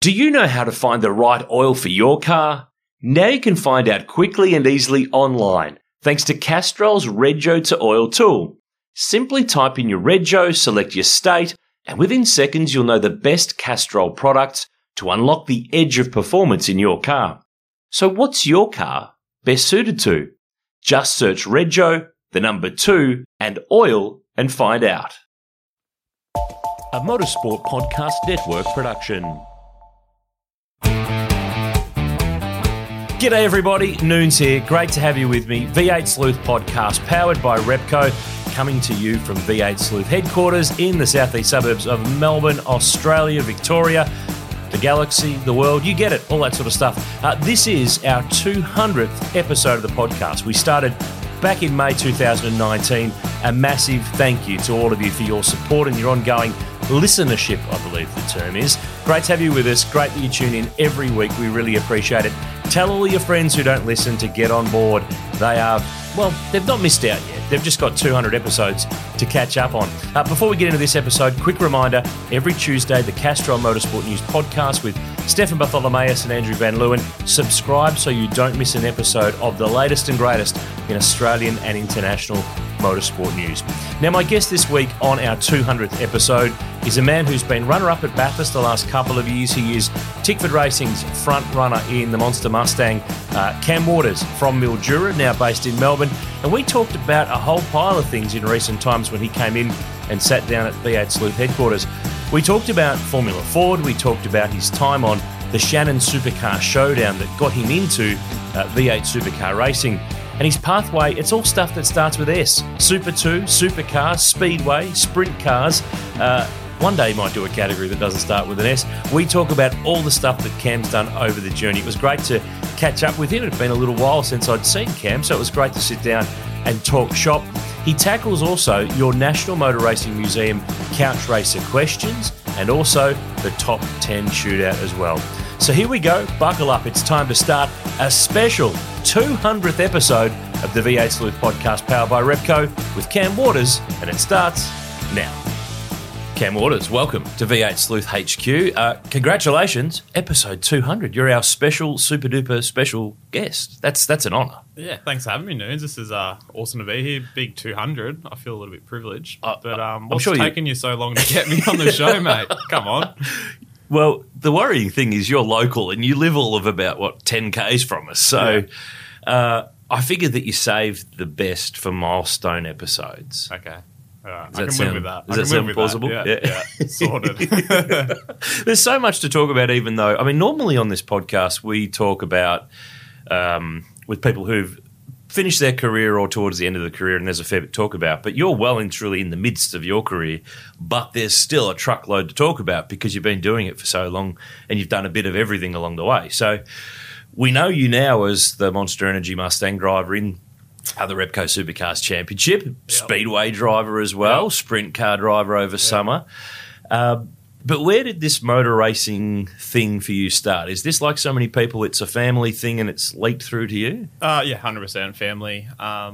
Do you know how to find the right oil for your car? Now you can find out quickly and easily online thanks to Castrol's Rego to Oil tool. Simply type in your Rego, select your state, and within seconds you'll know the best Castrol products to unlock the edge of performance in your car. So what's your car best suited to? Just search Rego, the number 2, and oil and find out. A Motorsport Podcast Network production. G'day everybody, Noons here. Great to have you with me. V8 Sleuth Podcast powered by Repco, coming to you from V8 Sleuth headquarters in the southeast suburbs of Melbourne, Australia, Victoria, the galaxy, the world, you get it, all that sort of stuff. This is our 200th episode of the podcast. We started back in May 2019. A massive thank you to all of you for your support and your ongoing listenership, I believe the term is. Great to have you with us. Great that you tune in every week. We really appreciate it. Tell all your friends who don't listen to get on board. They are, well, they've not missed out yet. They've just got 200 episodes to catch up on. Before we get into this episode, quick reminder, every Tuesday, the Castrol Motorsport News podcast with Stefan Bartholomaeus and Andrew Van Leeuwen. Subscribe so you don't miss an episode of the latest and greatest in Australian and international motorsport news. Now, my guest this week on our 200th episode is a man who's been runner-up at Bathurst the last couple of years. He is Tickford Racing's front runner in the Monster Mustang, Cam Waters from Mildura, now based in Melbourne. And we talked about a whole pile of things in recent times when he came in and sat down at V8 Sleuth headquarters. We talked about Formula Ford. We talked about his time on the Shannon Supercar Showdown that got him into V8 Supercar Racing. And his pathway, it's all stuff that starts with S. Super 2, Supercars, Speedway, Sprint cars. One day he might do a category that doesn't start with an S. We talk about all the stuff that Cam's done over the journey. It was great to catch up with him. It had been a little while since I'd seen Cam, so it was great to sit down and talk shop. He tackles also your National Motor Racing Museum Couch Racer questions and also the Top 10 Shootout as well. So here we go. Buckle up. It's time to start a special 200th episode of the V8 Sleuth podcast powered by Repco with Cam Waters, and it starts now. Cam Waters, welcome to V8 Sleuth HQ. Congratulations, episode 200. You're our special, super duper special guest. That's an honour. Yeah, thanks for having me, Noons. This is awesome to be here. Big 200. I feel a little bit privileged. What's taking you so long to get me on the show, mate? Come on. Well, the worrying thing is you're local and you live all of about, 10 Ks from us. So I figured that you saved the best for milestone episodes. Okay. I can live with that. Does that sound plausible? Yeah, sorted. There's so much to talk about, even though, normally on this podcast we talk about with people who've finished their career or towards the end of the career, and there's a fair bit to talk about. But you're well and truly in the midst of your career, but there's still a truckload to talk about because you've been doing it for so long and you've done a bit of everything along the way. So we know you now as the Monster Energy Mustang driver in the Repco Supercars Championship, Speedway driver as well, Sprint car driver over summer. But where did this motor racing thing for you start? Is this like so many people, it's a family thing and it's leaked through to you? Yeah, 100% family.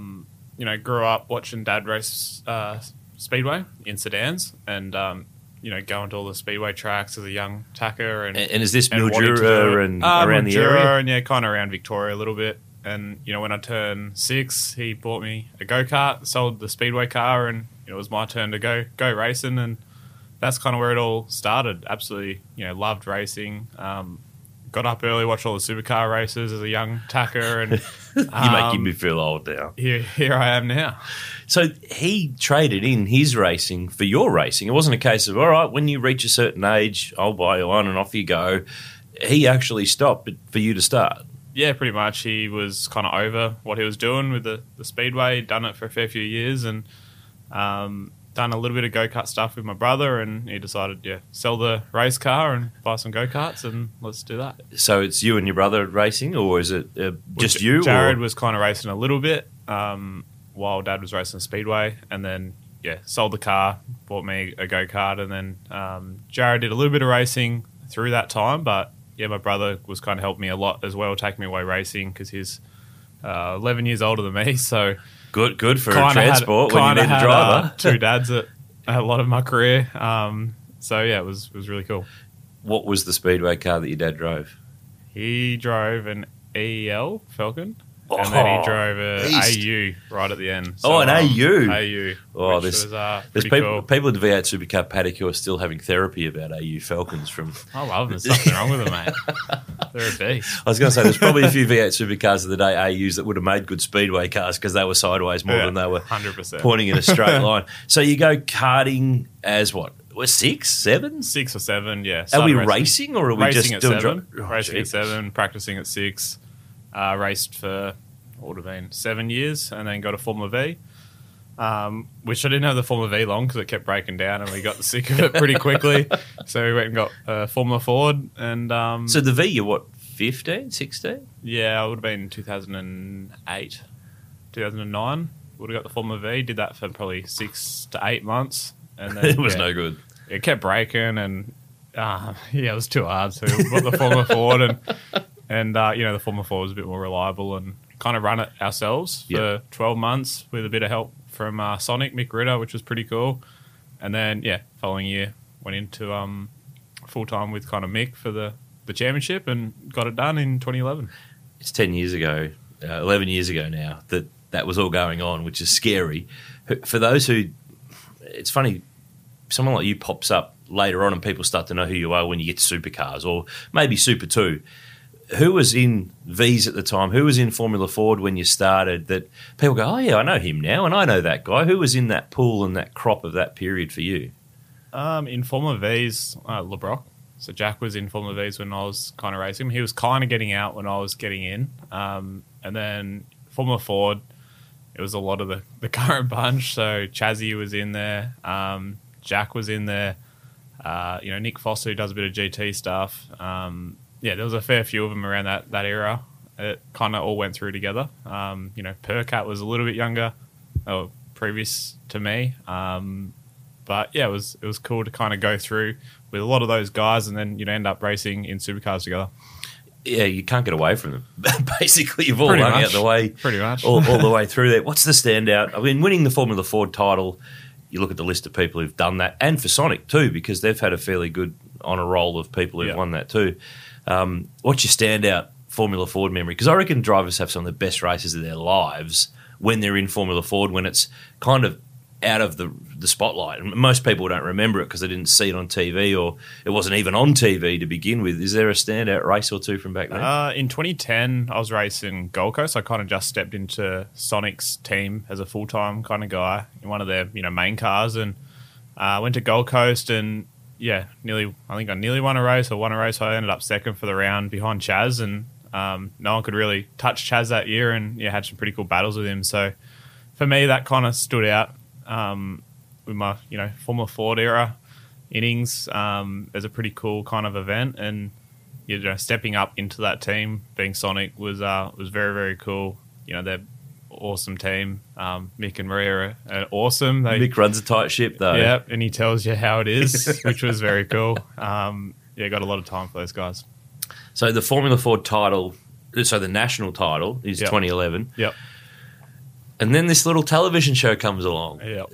Grew up watching Dad race Speedway in sedans and, going to all the Speedway tracks as a young tacker. And is this Mildura and around the area? And kind of around Victoria a little bit. And, when I turned 6, he bought me a go-kart, sold the Speedway car, and it was my turn to go racing. And that's kind of where it all started. Absolutely, loved racing. Got up early, watched all the supercar races as a young tacker. And you're making me feel old now. Here I am now. So he traded in his racing for your racing. It wasn't a case of, all right, when you reach a certain age, I'll buy you one and off you go. He actually stopped for you to start. Yeah, pretty much. He was kind of over what he was doing with the Speedway, done it for a fair few years and done a little bit of go-kart stuff with my brother, and he decided, sell the race car and buy some go-karts and let's do that. So it's you and your brother racing, or is it just you? Jared was kind of racing a little bit while Dad was racing Speedway, and then, sold the car, bought me a go-kart, and then Jared did a little bit of racing through that time, but my brother was kind of helped me a lot as well, taking me away racing because he's 11 years older than me. So good for transport when you need a driver. Two dads at a lot of my career. So it was really cool. What was the speedway car that your dad drove? He drove an EL Falcon. And then he drove a AU right at the end. So, an AU? AU. Oh, there's people, people in the V8 Supercar paddock who are still having therapy about AU Falcons from... I love them. There's nothing wrong with them, mate. They're a beast. I was going to say, there's probably a few V8 Supercars of the day, AUs, that would have made good speedway cars because they were sideways more than they were 100%. Pointing in a straight line. So you go karting as what? We're 6, 7? 6 or 7, yeah. Are we racing or are we racing just at doing... 7, racing at 7, practicing at 6. Raced for, what would have been, 7 years and then got a Formula V, which I didn't have the Formula V long because it kept breaking down and we got sick of it pretty quickly. So we went and got Formula Ford. And so the V, you're what, 15, 16? Yeah, I would have been 2008, 2009. Would have got the Formula V. Did that for probably 6 to 8 months. And then, it was no good. It kept breaking and, it was too hard. So we got the Formula Ford and the Formula 4 was a bit more reliable and kind of run it ourselves for 12 months with a bit of help from Sonic, Mick Ritter, which was pretty cool. And then, following year, went into full-time with kind of Mick for the championship and got it done in 2011. It's 10 years ago, 11 years ago now, that was all going on, which is scary. For those who... It's funny, someone like you pops up later on and people start to know who you are when you get to supercars or maybe Super 2. Who was in Vs at the time? Who was in Formula Ford when you started that people go, oh, yeah, I know him now and I know that guy. Who was in that pool and that crop of that period for you? In Formula Vs, LeBrock. So Jack was in Formula Vs when I was kind of racing him. He was kind of getting out when I was getting in. And then Formula Ford, it was a lot of the current bunch. So Chazzy was in there. Jack was in there. Nick Foster, who does a bit of GT stuff. There was a fair few of them around that era. It kind of all went through together. Percat was a little bit younger, previous to me. But yeah, it was cool to kind of go through with a lot of those guys and then end up racing in supercars together. Yeah, you can't get away from them. Basically, you've all hung out the way, pretty much, all the way through there. What's the standout? I mean, winning the Formula Ford title, you look at the list of people who've done that, and for Sonic too, because they've had a fairly good honour roll of people who've won that too. What's your standout Formula Ford memory? Because I reckon drivers have some of the best races of their lives when they're in Formula Ford, when it's kind of out of the spotlight. And most people don't remember it because they didn't see it on TV or it wasn't even on TV to begin with. Is there a standout race or two from back then? In 2010, I was racing Gold Coast. I kind of just stepped into Sonic's team as a full-time kind of guy in one of their main cars and went to Gold Coast and I nearly won a race. I ended up second for the round behind Chaz and no one could really touch Chaz that year and had some pretty cool battles with him. So for me, that kind of stood out with my, Formula Ford era innings as a pretty cool kind of event. And, stepping up into that team, being Sonic, was very, very cool. They're awesome team. Mick and Maria are awesome. Mick runs a tight ship, though. Yeah, and he tells you how it is, which was very cool. Got a lot of time for those guys. So the Formula Ford title, so the national title is 2011. Yep. And then this little television show comes along. Yep.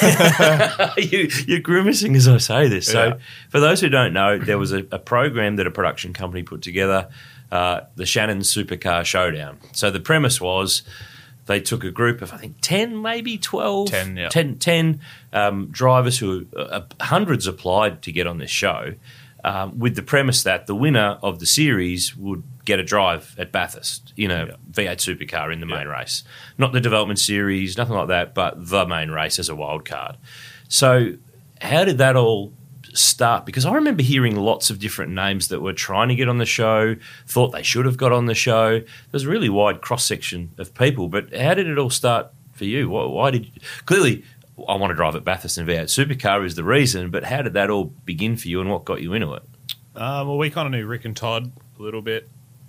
You're grimacing as I say this. So for those who don't know, there was a program that a production company put together, the Shannon Supercar Showdown. So the premise was they took a group of, I think, 10, maybe 12, 10 drivers who hundreds applied to get on this show with the premise that the winner of the series would get a drive at Bathurst in a V8 supercar in the main race. Not the development series, nothing like that, but the main race as a wild card. So how did that all start? Because I remember hearing lots of different names that were trying to get on the show, thought they should have got on the show. There's a really wide cross-section of people, but how did it all start for you? Why did you... Clearly, I want to drive at Bathurst in V8 supercar is the reason, but how did that all begin for you and what got you into it? Well, we kind of knew Rick and Todd a little bit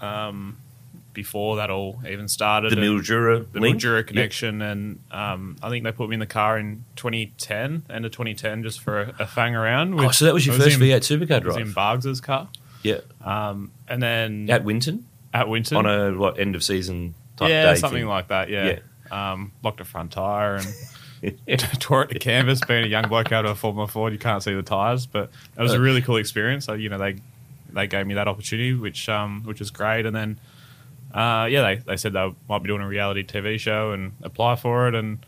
before that all even started. The Mildura connection, and I think they put me in the car in 2010, end of 2010, just for a fang around. So that was your first V8 supercar drive? I was in Bargs's car. Yeah. And then... At Winton? At Winton. On a, end of season type day? Yeah, something thing? like that, yeah. Locked a front tyre and tore it to canvas. Being a young bloke out of a Formula Ford, you can't see the tyres, but it was a really cool experience. So, they gave me that opportunity, which was great. And then, they said they might be doing a reality TV show and apply for it, and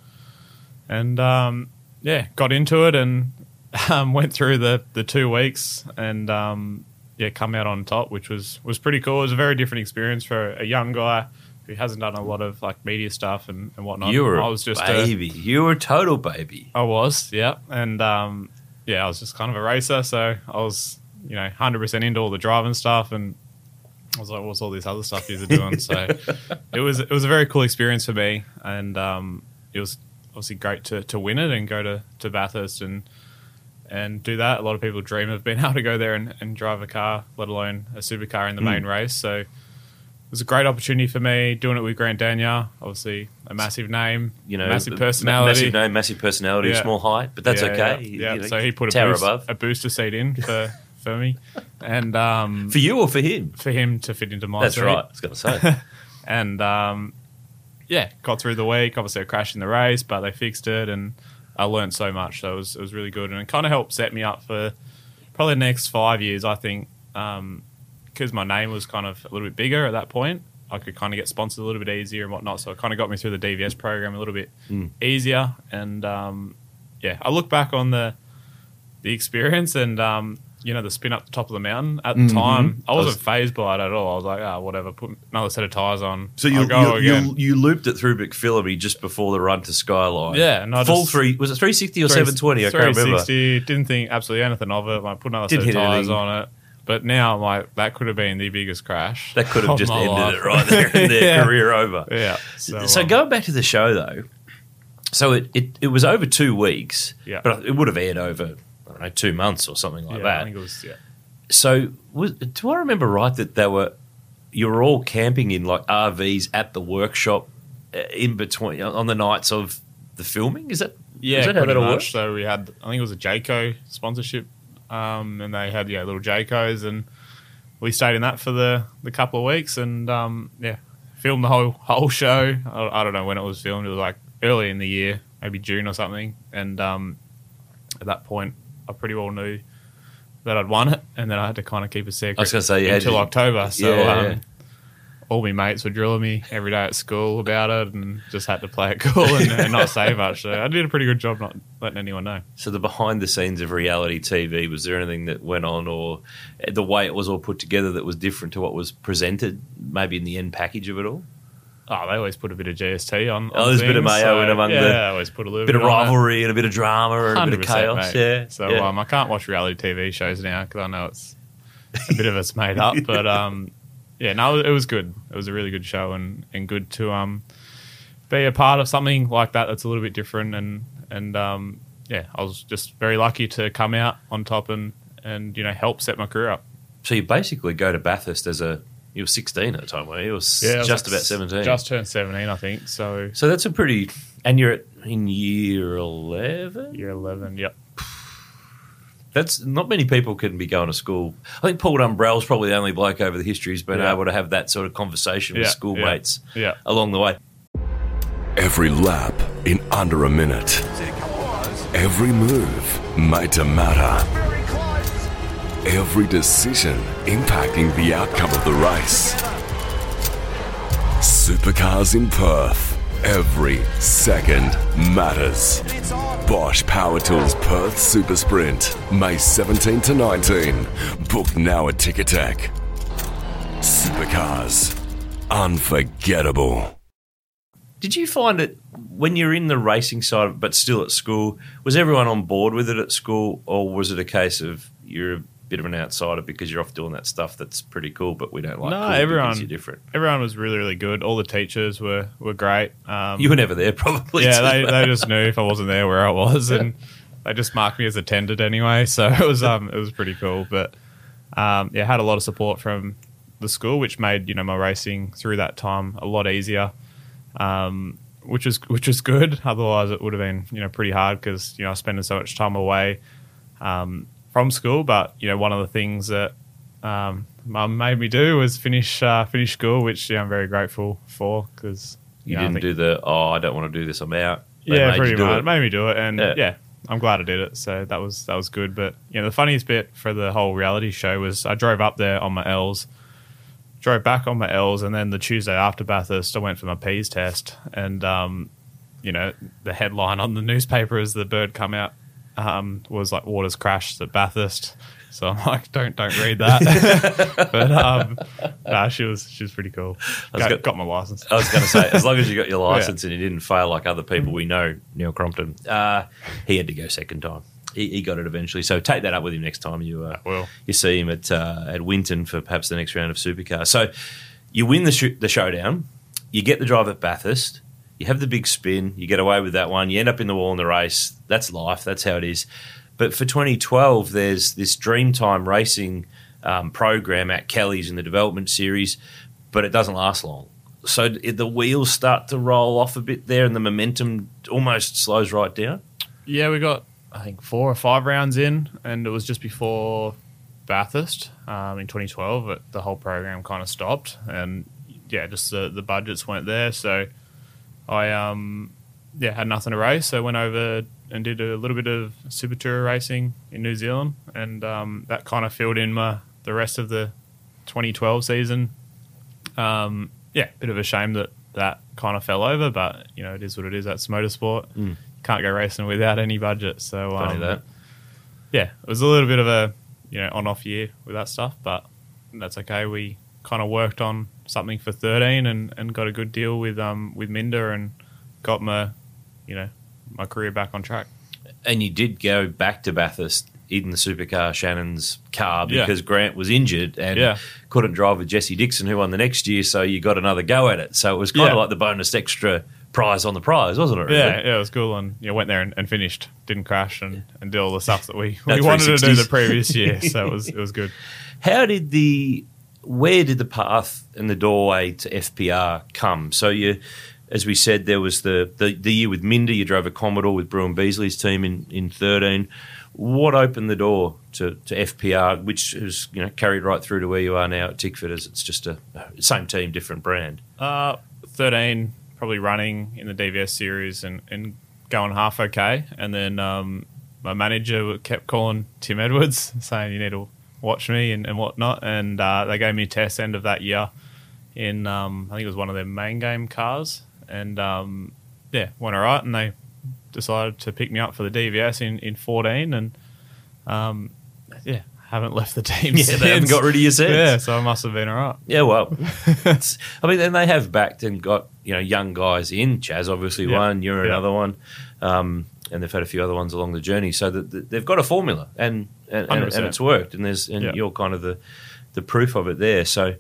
got into it and went through the 2 weeks and come out on top, which was pretty cool. It was a very different experience for a young guy who hasn't done a lot of like media stuff and whatnot. You were I was just baby. You were a total baby. I was, yeah. And I was just kind of a racer, so I was 100% into all the driving stuff, and I was like, what's all this other stuff you're doing? So it was a very cool experience for me, and it was obviously great to win it and go to Bathurst and do that. A lot of people dream of being able to go there and drive a car, let alone a supercar in the main race. So it was a great opportunity for me, doing it with Grant Daniel, obviously a massive name, massive personality. Massive name, massive personality, small height, but that's okay. Yeah. So he put a booster seat in for me. And for you or for him? For him to fit into my That's seat. right, I was going to say. And got through the week. Obviously I crashed in the race, but they fixed it, and I learned so much. So it was really good, and it kind of helped set me up for probably the next 5 years, I think, because my name was kind of a little bit bigger at that point. I could kind of get sponsored a little bit easier and whatnot, so it kind of got me through the DVS program a little bit easier. And I look back on the experience and the spin up the top of the mountain. At the time, I wasn't phased by it at all. I was like, whatever, put another set of tyres on. So you looped it through McPhillamy just before the run to Skyline. Yeah. And was it 360 or 720? I can't remember. 360, didn't think absolutely anything of it. I put another set of tyres on it. But now I'm like, that could have been the biggest crash. That could have just ended it right there and their career over. Yeah. So going back to the show, though, so it was over 2 weeks, but it would have aired over, 2 months or something like that. I think it was, So do I remember right that you were all camping in like RVs at the workshop in between on the nights of the filming? Is that how that all worked? So we had, I think it was a Jayco sponsorship, and they had little Jaycos, and we stayed in that for the couple of weeks, and filmed the whole show. I don't know when it was filmed. It was like early in the year, maybe June or something, and at that point I pretty well knew that I'd won it, and then I had to kind of keep a secret. I was going to say, until October. So all my mates were drilling me every day at school about it, and just had to play it cool and not say much. So I did a pretty good job not letting anyone know. So the behind the scenes of reality TV, was there anything that went on, or the way it was all put together that was different to what was presented, maybe in the end package of it all? Oh, they always put a bit of GST on. There's a bit of mayo in among I always put a little bit of rivalry and a bit of drama and a bit of chaos. Mate. Yeah. So I can't watch reality TV shows now because I know it's a bit of it's made up. But it was good. It was a really good show and good to be a part of something like that that's a little bit different. And I was just very lucky to come out on top and help set my career up. So you basically go to Bathurst you were 16 at the time, weren't you? You were just about 17. Just turned 17, I think. So that's a pretty... And you're in year 11? Year 11, yep. That's not many people can be going to school. I think Paul Dumbrell's probably the only bloke over the history who's been able to have that sort of conversation with schoolmates along the way. Every lap in under a minute. Every move made to matter. Every decision impacting the outcome of the race. Supercars in Perth. Every second matters. Bosch Power Tools Perth Super Sprint. May 17 to 19. Book now at Ticketek. Supercars. Unforgettable. Did you find it, when you're in the racing side but still at school, was everyone on board with it at school, or was it a case of you're a bit of an outsider because you're off doing that stuff that's pretty cool, but we don't like cool because you're different? Everyone was really, really good. All the teachers were great. You were never there, probably. Yeah, they just knew if I wasn't there where I was, and they just marked me as attended anyway. So it was pretty cool. But I had a lot of support from the school, which made my racing through that time a lot easier. Which was good. Otherwise, it would have been pretty hard because I was spending so much time away from school. But one of the things that Mum made me do was finish school, which I'm very grateful for because you didn't do I don't want to do this. I'm out. Yeah, made pretty you do much. it. It made me do it, and Yeah. I'm glad I did it. So that was good. But the funniest bit for the whole reality show was I drove up there on my L's, drove back on my L's, and then the Tuesday after Bathurst, I went for my P's test, and the headline on the newspaper as the bird come out was like waters crashed at Bathurst. So I'm like, don't read that. But nah, she was pretty cool. Got my license. I was going to say, as long as you got your license and you didn't fail like other people we know, Neil Crompton, he had to go second time. He got it eventually. So take that up with him next time you see him at Winton for perhaps the next round of Supercar. So you win the showdown, you get the drive at Bathurst, you have the big spin, you get away with that one, you end up in the wall in the race. That's life. That's how it is. But for 2012, there's this Dreamtime Racing program at Kelly's in the development series, but it doesn't last long. So the wheels start to roll off a bit there and the momentum almost slows right down. Yeah, we got, I think, 4 or 5 rounds in, and it was just before Bathurst in 2012 that the whole program kind of stopped. And, just the budgets weren't there. So I had nothing to race. So I went over and did a little bit of Super Tourer racing in New Zealand, and that kind of filled in the rest of the 2012 season. Bit of a shame that kind of fell over, but it is what it is. That's motorsport. Can't go racing without any budget. So Funny that. It was a little bit of a on-off year with that stuff, but that's okay. We kind of worked on something for 13 and got a good deal with Minder and got my career back on track. And you did go back to Bathurst in the supercar Shannon's car because Grant was injured and couldn't drive with Jesse Dixon, who won the next year, so you got another go at it. So it was kind of like the bonus extra prize on the prize, wasn't it? Really? Yeah, it was cool. And went there and finished, didn't crash and did all the stuff that we wanted to do the previous year. So it was good. Where did the path and the doorway to FPR come? So as we said, there was the year with Minder. You drove a Commodore with Bruin Beasley's team in 13. What opened the door to FPR, which has carried right through to where you are now at Tickford, as it's just a same team, different brand? 13, probably running in the DVS series and going half okay. And then my manager kept calling Tim Edwards, saying you need to watch me and whatnot. And they gave me a test end of that year in, I think it was one of their main game cars. And, went all right. And they decided to pick me up for the DVS in 14. And, haven't left the team since. They haven't got rid of you since. Yeah, so I must have been all right. Yeah, well, and they have backed and got, young guys in. Chaz, obviously, one. You're another one. And they've had a few other ones along the journey. So they've got a formula and it's worked. And you're kind of the proof of it there. So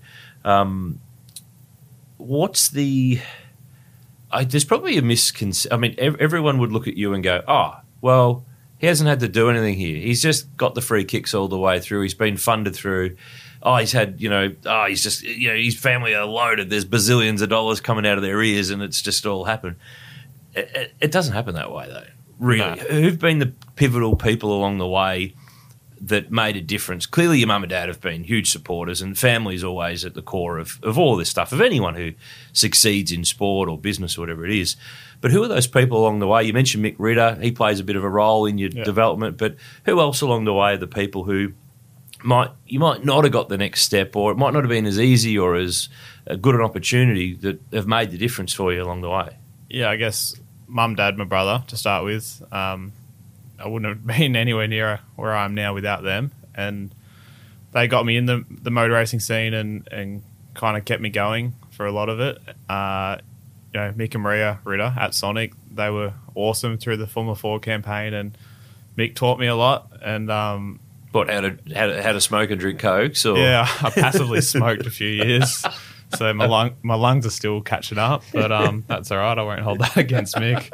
what's the... there's probably a misconception. I mean, everyone would look at you and go, oh, well, he hasn't had to do anything here. He's just got the free kicks all the way through. He's been funded through. Oh, he's had, he's just, his family are loaded. There's bazillions of dollars coming out of their ears and it's just all happened. It doesn't happen that way, though, really. No. Who've been the pivotal people along the way that made a difference? Clearly your mum and dad have been huge supporters, and family's always at the core of all this stuff, of anyone who succeeds in sport or business or whatever it is. But who are those people along the way? You mentioned Mick Ritter. He plays a bit of a role in your development, but who else along the way are the people who you might not have got the next step, or it might not have been as easy or as good an opportunity, that have made the difference for you along the way? Yeah, I guess mum, dad, my brother, to start with. I wouldn't have been anywhere near where I am now without them. And they got me in the motor racing scene and kind of kept me going for a lot of it. Mick and Maria Ritter at Sonic, they were awesome through the Formula 4 campaign, and Mick taught me a lot. And how to smoke and drink Cokes? Or? Yeah, I passively smoked a few years. So my lungs are still catching up, but that's all right. I won't hold that against Mick.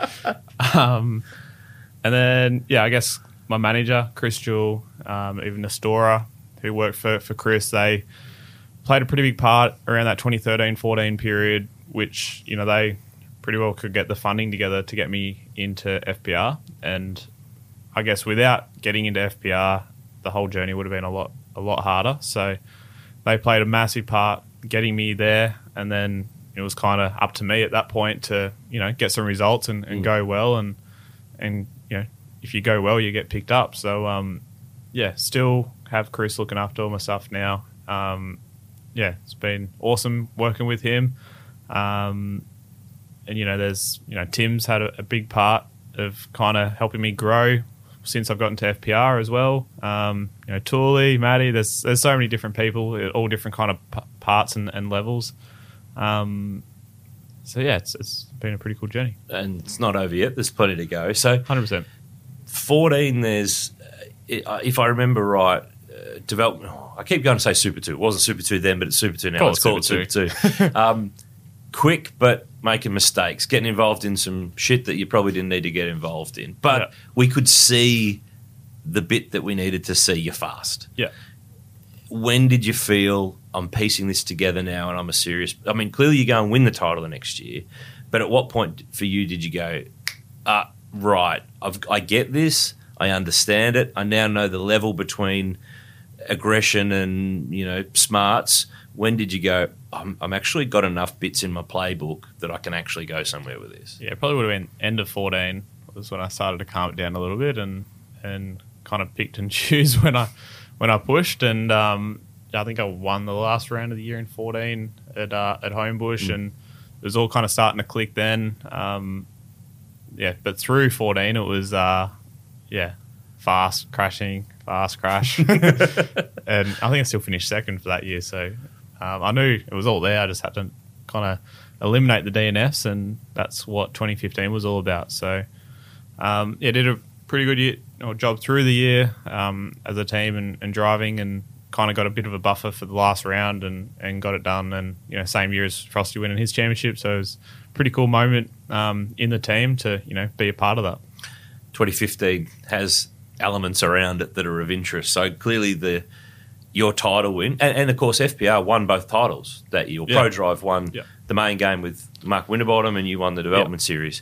And then, I guess my manager, Chris Jewell, even Nestora, who worked for Chris, they played a pretty big part around that 2013-14 period, which, they pretty well could get the funding together to get me into FPR. And I guess without getting into FPR, the whole journey would have been a lot harder. So they played a massive part getting me there. And then, it was kind of up to me at that point to, get some results and go well. And if you go well, you get picked up. So, still have Chris looking after all my stuff now. It's been awesome working with him. And, there's, Tim's had a big part of kind of helping me grow since I've gotten to FPR as well. Tooley, Matty, there's so many different people, all different kind of parts and levels. It's been a pretty cool journey. And it's not over yet. There's plenty to go. So 100%. 14, there's, if I remember right, development. I keep going to say Super 2. It wasn't Super 2 then, but it's Super 2 now. Let's call it Super 2. Quick, but making mistakes, getting involved in some shit that you probably didn't need to get involved in. But we could see the bit that we needed to see you fast. Yeah. When did you feel, I'm piecing this together now and I'm a serious... I mean, clearly you go and win the title the next year, but at what point for you did you go, right, I get this, I understand it, I now know the level between aggression and, smarts. When did you go, I'm actually got enough bits in my playbook that I can actually go somewhere with this? Yeah, it probably would have been end of 14 was when I started to calm it down a little bit and kind of picked and choose when I pushed. And I think I won the last round of the year in 14 at Homebush, and it was all kind of starting to click then. But through 14 it was fast crash. And I think I still finished second for that year. So I knew it was all there. I just had to kind of eliminate the DNFs, and that's what 2015 was all about. So, did a pretty good year, job through the year as a team and driving, and kind of got a bit of a buffer for the last round and got it done. And, same year as Frosty winning his championship. So it was a pretty cool moment in the team to, be a part of that. 2015 has elements around it that are of interest. So clearly your title win, and of course FPR won both titles that year. ProDrive won the main game with Mark Winterbottom, and you won the development series.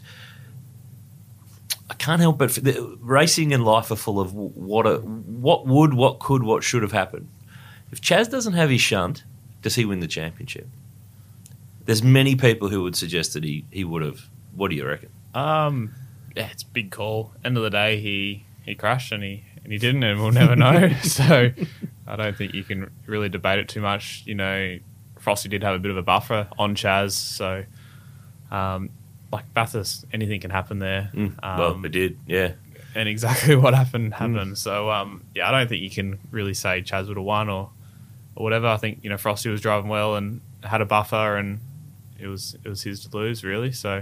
I can't help but racing and life are full of what would, what could, what should have happened. If Chaz doesn't have his shunt, does he win the championship? There's many people who would suggest that he would have. What do you reckon? It's a big call. End of the day, he crashed and he didn't, and we'll never know. So I don't think you can really debate it too much. Frosty did have a bit of a buffer on Chaz, so like Bathurst, anything can happen there. Well, it did, yeah. And exactly what happened. So I don't think you can really say Chaz would have won or whatever. I think Frosty was driving well and had a buffer, and it was his to lose really. So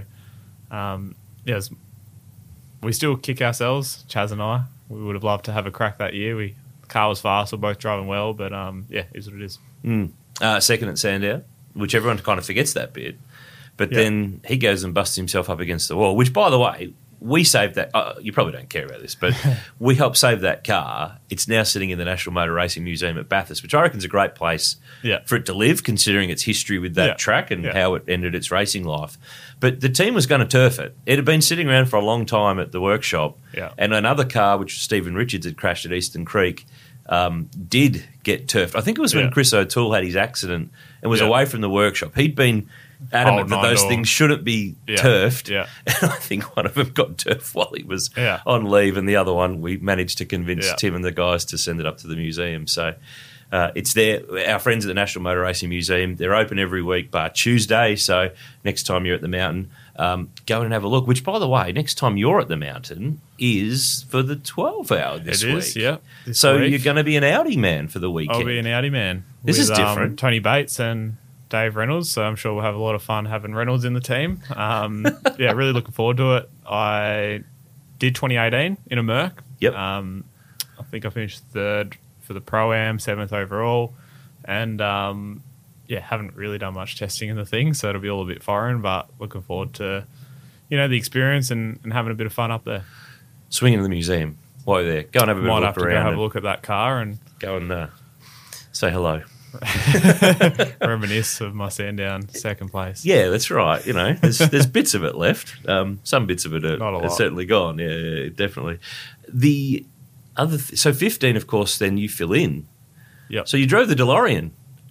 we still kick ourselves, Chaz and I. We would have loved to have a crack that year. The car was fast, we're both driving well, but it is what it is. Second at Sandown, which everyone kind of forgets that bit. But then he goes and busts himself up against the wall, which, by the way, we saved that. You probably don't care about this, but we helped save that car. It's now sitting in the National Motor Racing Museum at Bathurst, which I reckon is a great place for it to live, considering its history with that track and how it ended its racing life. But the team was going to turf it. It had been sitting around for a long time at the workshop, and another car, which was Stephen Richards, had crashed at Eastern Creek, did get turfed. I think it was when Chris O'Toole had his accident and was away from the workshop. He'd been adamant that those things shouldn't be turfed. And I think one of them got turfed while he was on leave, and the other one we managed to convince Tim and the guys to send it up to the museum. So it's there. Our friends at the National Motor Racing Museum, they're open every week bar Tuesday. So next time you're at the mountain, go in and have a look. Which, by the way, next time you're at the mountain is for the 12-hour this week. It is, yeah. So you're going to be an Audi man for the weekend. I'll be an Audi man. This is different. Tony Bates and Dave Reynolds, so I'm sure we'll have a lot of fun having Reynolds in the team. Really looking forward to it. I did 2018 in a Merc. I think I finished third for the Pro-Am, 7th overall, and haven't really done much testing in the thing, so it'll be all a bit foreign, but looking forward to the experience and having a bit of fun up there. Swing into the museum while you're there. Go and have a bit of a look around. Might have to go have a look at that car and go and say hello. Reminisce of my Sandown second place. Yeah, that's right. There's bits of it left. Some bits of it are certainly gone. Yeah, definitely. The other so 15, of course, then you fill in. Yep. So you drove the DeLorean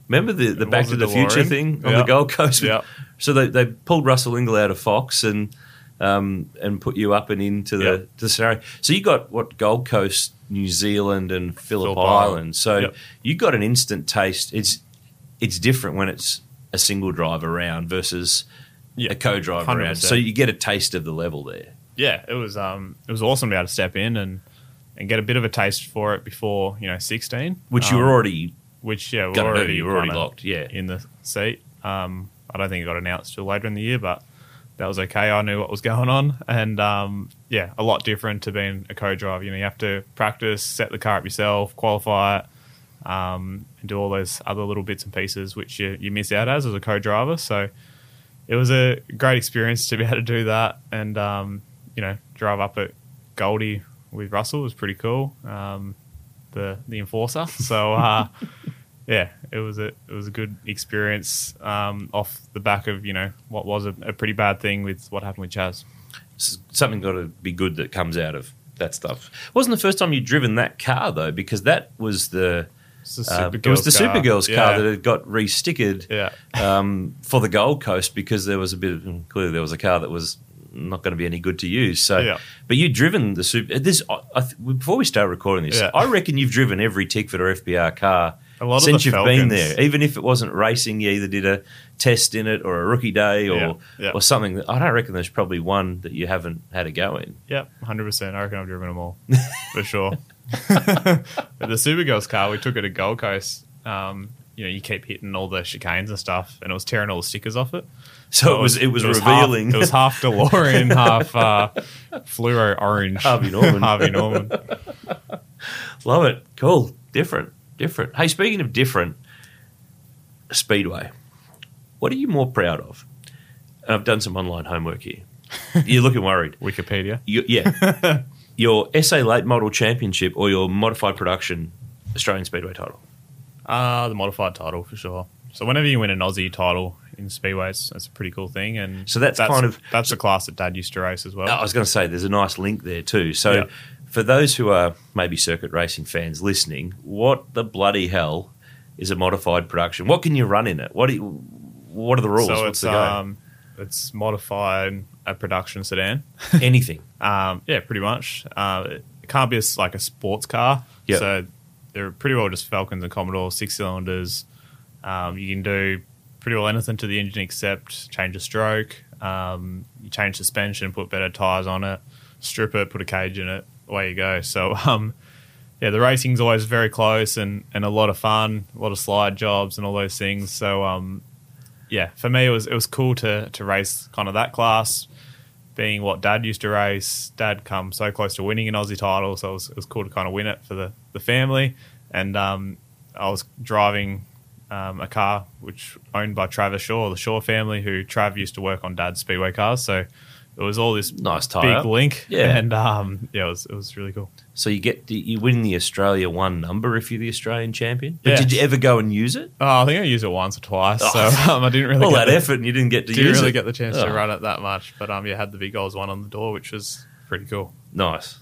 Remember the Back to the Future thing on the Gold Coast? Yeah. So they pulled Russell Ingall out of Fox and put you up and into the scenario. So you got Gold Coast, New Zealand, and Phillip Island. So you got an instant taste. It's different when it's a single driver round versus a co-driver 100%. round. So you get a taste of the level there. Yeah, it was awesome to be able to step in and get a bit of a taste for it before 16, which you were already. You were already locked, in the seat. I don't think it got announced till later in the year, but that was okay. I knew what was going on, and a lot different to being a co-driver. You have to practice, set the car up yourself, qualify it, and do all those other little bits and pieces which you miss out as a co-driver. So it was a great experience to be able to do that, and drive up at Goldie with Russell was pretty cool. The enforcer, so. Yeah, it was a good experience off the back of what was a pretty bad thing with what happened with Chaz. Something got to be good that comes out of that stuff. It wasn't the first time you'd driven that car though, because that was the Supergirls car that had got restickered for the Gold Coast because there was clearly there was a car that was not going to be any good to use. So, but you'd driven the Super. Before we start recording this, I reckon you've driven every Tickford or FBR car. Since you've been there, even if it wasn't racing, you either did a test in it or a rookie day or something. I don't reckon there's probably one that you haven't had a go in. Yeah, 100%. I reckon I've driven them all for sure. But the Supergirls car, we took it to Gold Coast. You keep hitting all the chicanes and stuff, and it was tearing all the stickers off it. So it was revealing. It was half DeLorean, half fluoro orange. Harvey Norman. Love it. Cool. Different. Hey, speaking of different, Speedway, what are you more proud of? And I've done some online homework here. You're looking worried. Wikipedia. Your SA Late Model Championship or your Modified Production Australian Speedway title? The Modified title for sure. So whenever you win an Aussie title in Speedways, that's a pretty cool thing. And so that's the class that Dad used to race as well. I was going to say there's a nice link there too. So for those who are maybe circuit racing fans listening, what the bloody hell is a Modified Production? What can you run in it? What are the rules? So What's the game? It's modified a production sedan. Anything? Pretty much. It can't be like a sports car. Yep. So they're pretty well just Falcons and Commodores, 6 cylinders. You can do pretty well anything to the engine except change a stroke. You change suspension, put better tyres on it, strip it, put a cage in it. Away you go. So, the racing's always very close and a lot of fun, a lot of slide jobs and all those things. So, for me, it was cool to race kind of that class, being what Dad used to race. Dad come so close to winning an Aussie title, so it was cool to kind of win it for the family. And I was driving a car which owned by Travis Shaw, the Shaw family, who Trav used to work on Dad's Speedway cars. So it was all this nice big link, and it was really cool. So you win the Australia 1 number if you're the Australian champion. But did you ever go and use it? Oh, I think I used it once or twice. So I didn't really all that effort, and you didn't get to use it. Didn't really get the chance to run it that much. But had the big goals 1 on the door, which was pretty cool. Nice.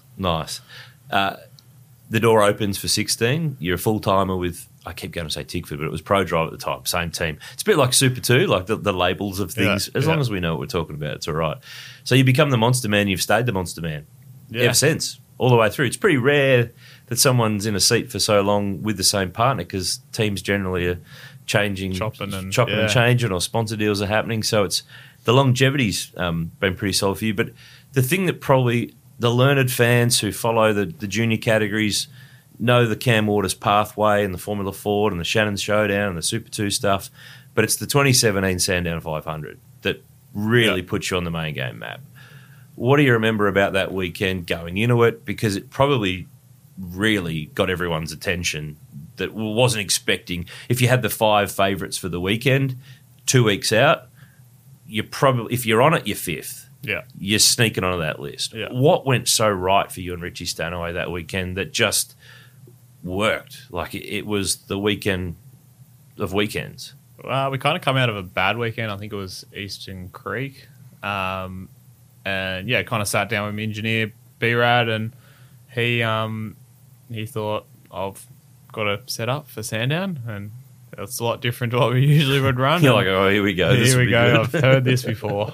The door opens for 16. You're a full timer with. I keep going to say Tickford, but it was Pro Drive at the time, same team. It's a bit like Super 2, like the labels of things. As long as we know what we're talking about, it's all right. So you become the Monster Man. You've stayed the Monster Man ever since, all the way through. It's pretty rare that someone's in a seat for so long with the same partner because teams generally are changing, chopping and changing, or sponsor deals are happening. So it's the longevity's been pretty solid for you. But the thing that probably the learned fans who follow the junior categories know the Cam Waters pathway and the Formula Ford and the Shannon Showdown and the Super 2 stuff, but it's the 2017 Sandown 500 that really puts you on the main game map. What do you remember about that weekend going into it? Because it probably really got everyone's attention that wasn't expecting. If you had the 5 favourites for the weekend, 2 weeks out, if you're on it, you're 5th. Yeah. You're sneaking onto that list. Yeah. What went so right for you and Richie Stanaway that weekend that just worked? Like it was the weekend of weekends. We kind of come out of a bad weekend. I think it was Eastern Creek. And kind of sat down with my engineer, B-Rad, and he thought, I've got to set up for Sandown. And it's a lot different to what we usually would run. You're like, oh, here we go. Here we go. I've heard this before.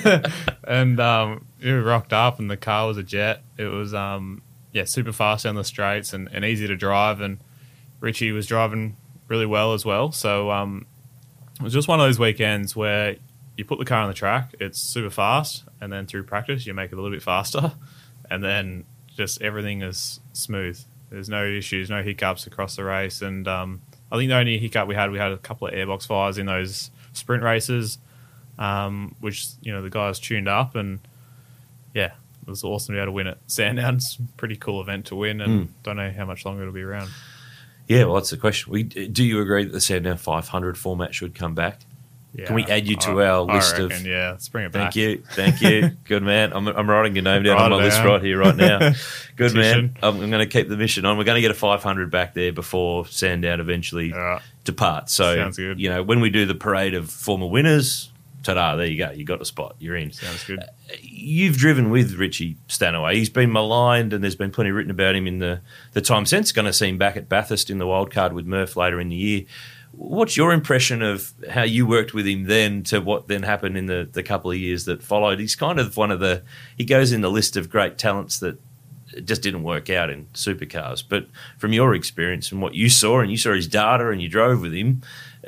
And we rocked up, and the car was a jet. It was super fast down the straights and easy to drive. And Richie was driving really well as well. So it was just one of those weekends where you put the car on the track, it's super fast, and then through practice you make it a little bit faster, and then just everything is smooth. There's no issues, no hiccups across the race. And I think the only hiccup we had a couple of airbox fires in those sprint races, which, the guys tuned up, and yeah, it was awesome to be able to win it. Sandown's a pretty cool event to win, and don't know how much longer it'll be around. Yeah, well, that's the question. Do you agree that the Sandown 500 format should come back? Yeah, Can we add you to our list I reckon, of... Yeah, let's bring it back. Thank you. Good man. I'm writing your name down on my list right here, right now. Good man. I'm going to keep the mission on. We're going to get a 500 back there before Sandown eventually departs. So, sounds good. When we do the parade of former winners, ta-da, there you go. You got a spot. You're in. Sounds good. You've driven with Richie Stanaway. He's been maligned, and there's been plenty written about him in the time since. Going to see him back at Bathurst in the wildcard with Murph later in the year. What's your impression of how you worked with him then to what then happened in the couple of years that followed? He's kind of he goes in the list of great talents that just didn't work out in supercars. But from your experience and what you saw, and you saw his data and you drove with him,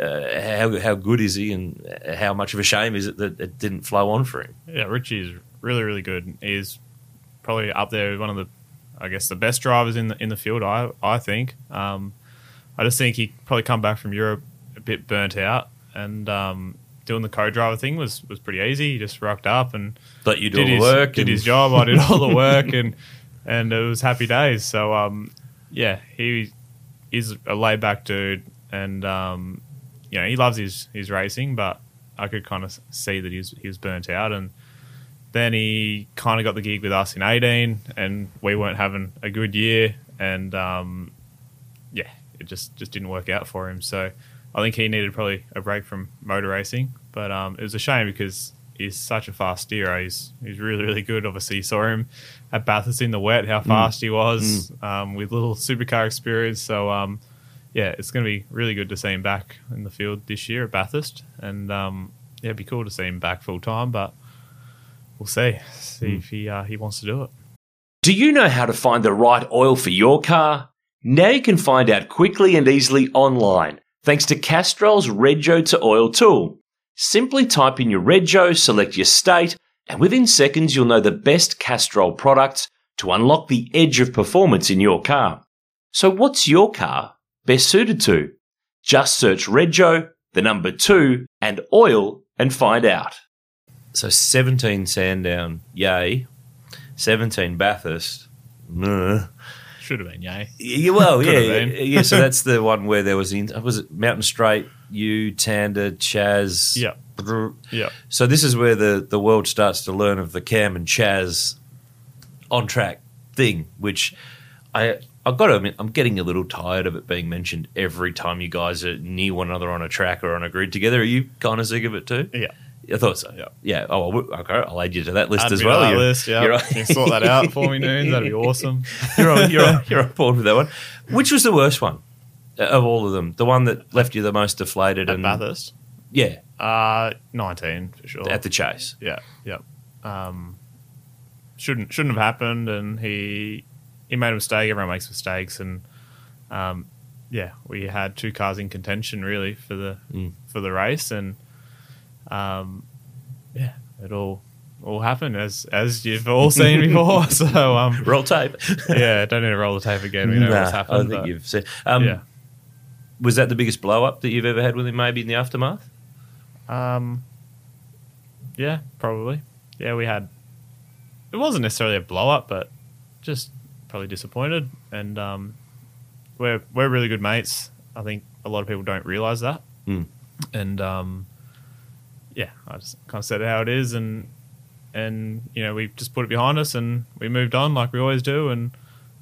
how good is he, and how much of a shame is it that it didn't flow on for him? Yeah, Richie's really, really good. He's probably up there with one of the best drivers in the field, I think. I just think he probably come back from Europe a bit burnt out, and doing the co-driver thing was pretty easy. He just rocked up and let you do all the work, did his job. I did all the work, and it was happy days. So he is a laid back dude, and he loves his racing, but I could kind of see that he was burnt out. And then he kind of got the gig with us in 2018, and we weren't having a good year, and it just didn't work out for him. So I think he needed probably a break from motor racing. But it was a shame because he's such a fast steerer. He's really, really good. Obviously, you saw him at Bathurst in the wet, how fast he was with little supercar experience. So, it's going to be really good to see him back in the field this year at Bathurst. And, it'd be cool to see him back full-time, but we'll see if he wants to do it. Do you know how to find the right oil for your car? Now you can find out quickly and easily online, thanks to Castrol's Rego to Oil tool. Simply type in your Rego, select your state, and within seconds you'll know the best Castrol products to unlock the edge of performance in your car. So what's your car best suited to? Just search Rego, the number 2, and oil and find out. So 17 Sandown, yay. 17 Bathurst, Should have been, yay. Yeah, well, yeah. So that's the one where there was it Mountain Straight, you, Tander, Chaz. Yeah. So this is where the world starts to learn of the Cam and Chaz on track thing, which I've got to admit, I'm getting a little tired of it being mentioned every time you guys are near one another on a track or on a grid together. Are you kind of sick of it too? Yeah. I thought so. Yeah. Oh, okay. I'll add you to that list Add as me well. To that list, yeah. You're right. Can you sort that out for me, Noons? That'd be awesome. You're on board with that one. Which was the worst one of all of them? The one that left you the most deflated? At Bathurst? Yeah. 19 for sure. At the chase. Yeah. Shouldn't have happened, and he made a mistake. Everyone makes mistakes, and we had 2 cars in contention really for the race, and it all happened as you've all seen before. So roll tape. Don't need to roll the tape again. We know what's happened. I think you've said. Was that the biggest blow up that you've ever had with him? Maybe in the aftermath. Yeah, probably. Yeah, we had. It wasn't necessarily a blow up, but just probably disappointed. And we're really good mates. I think a lot of people don't realise that. And I just kind of said it how it is, and we just put it behind us and we moved on like we always do. And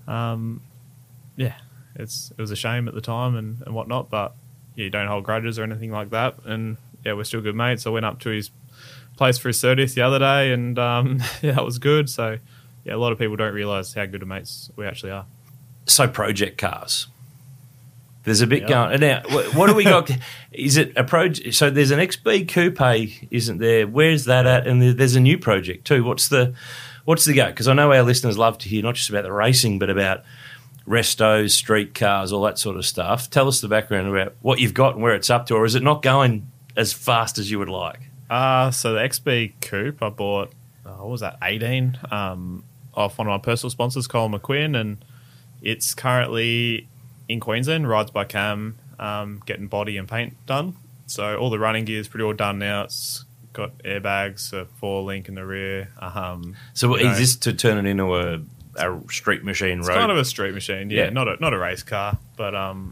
it was a shame at the time and whatnot, but you don't hold grudges or anything like that. And we're still good mates. I went up to his place for his 30th the other day, and that was good. So a lot of people don't realise how good of mates we actually are. So project cars, There's a bit going. Now, what do we got? Is it a project? So there's an XB Coupe, isn't there? Where's that at? And there's a new project too. What's the go? Because I know our listeners love to hear not just about the racing, but about restos, street cars, all that sort of stuff. Tell us the background about what you've got and where it's up to, or is it not going as fast as you would like? So the XB Coupe I bought, what was that, 18, off one of my personal sponsors, Colin McQueen, and it's currently in Queensland, rides by Cam, getting body and paint done. So all the running gear is pretty all done now. It's got airbags, a 4-link in the rear. So is this to turn it into a street machine it's road? kind of a street machine, yeah. Not a race car, but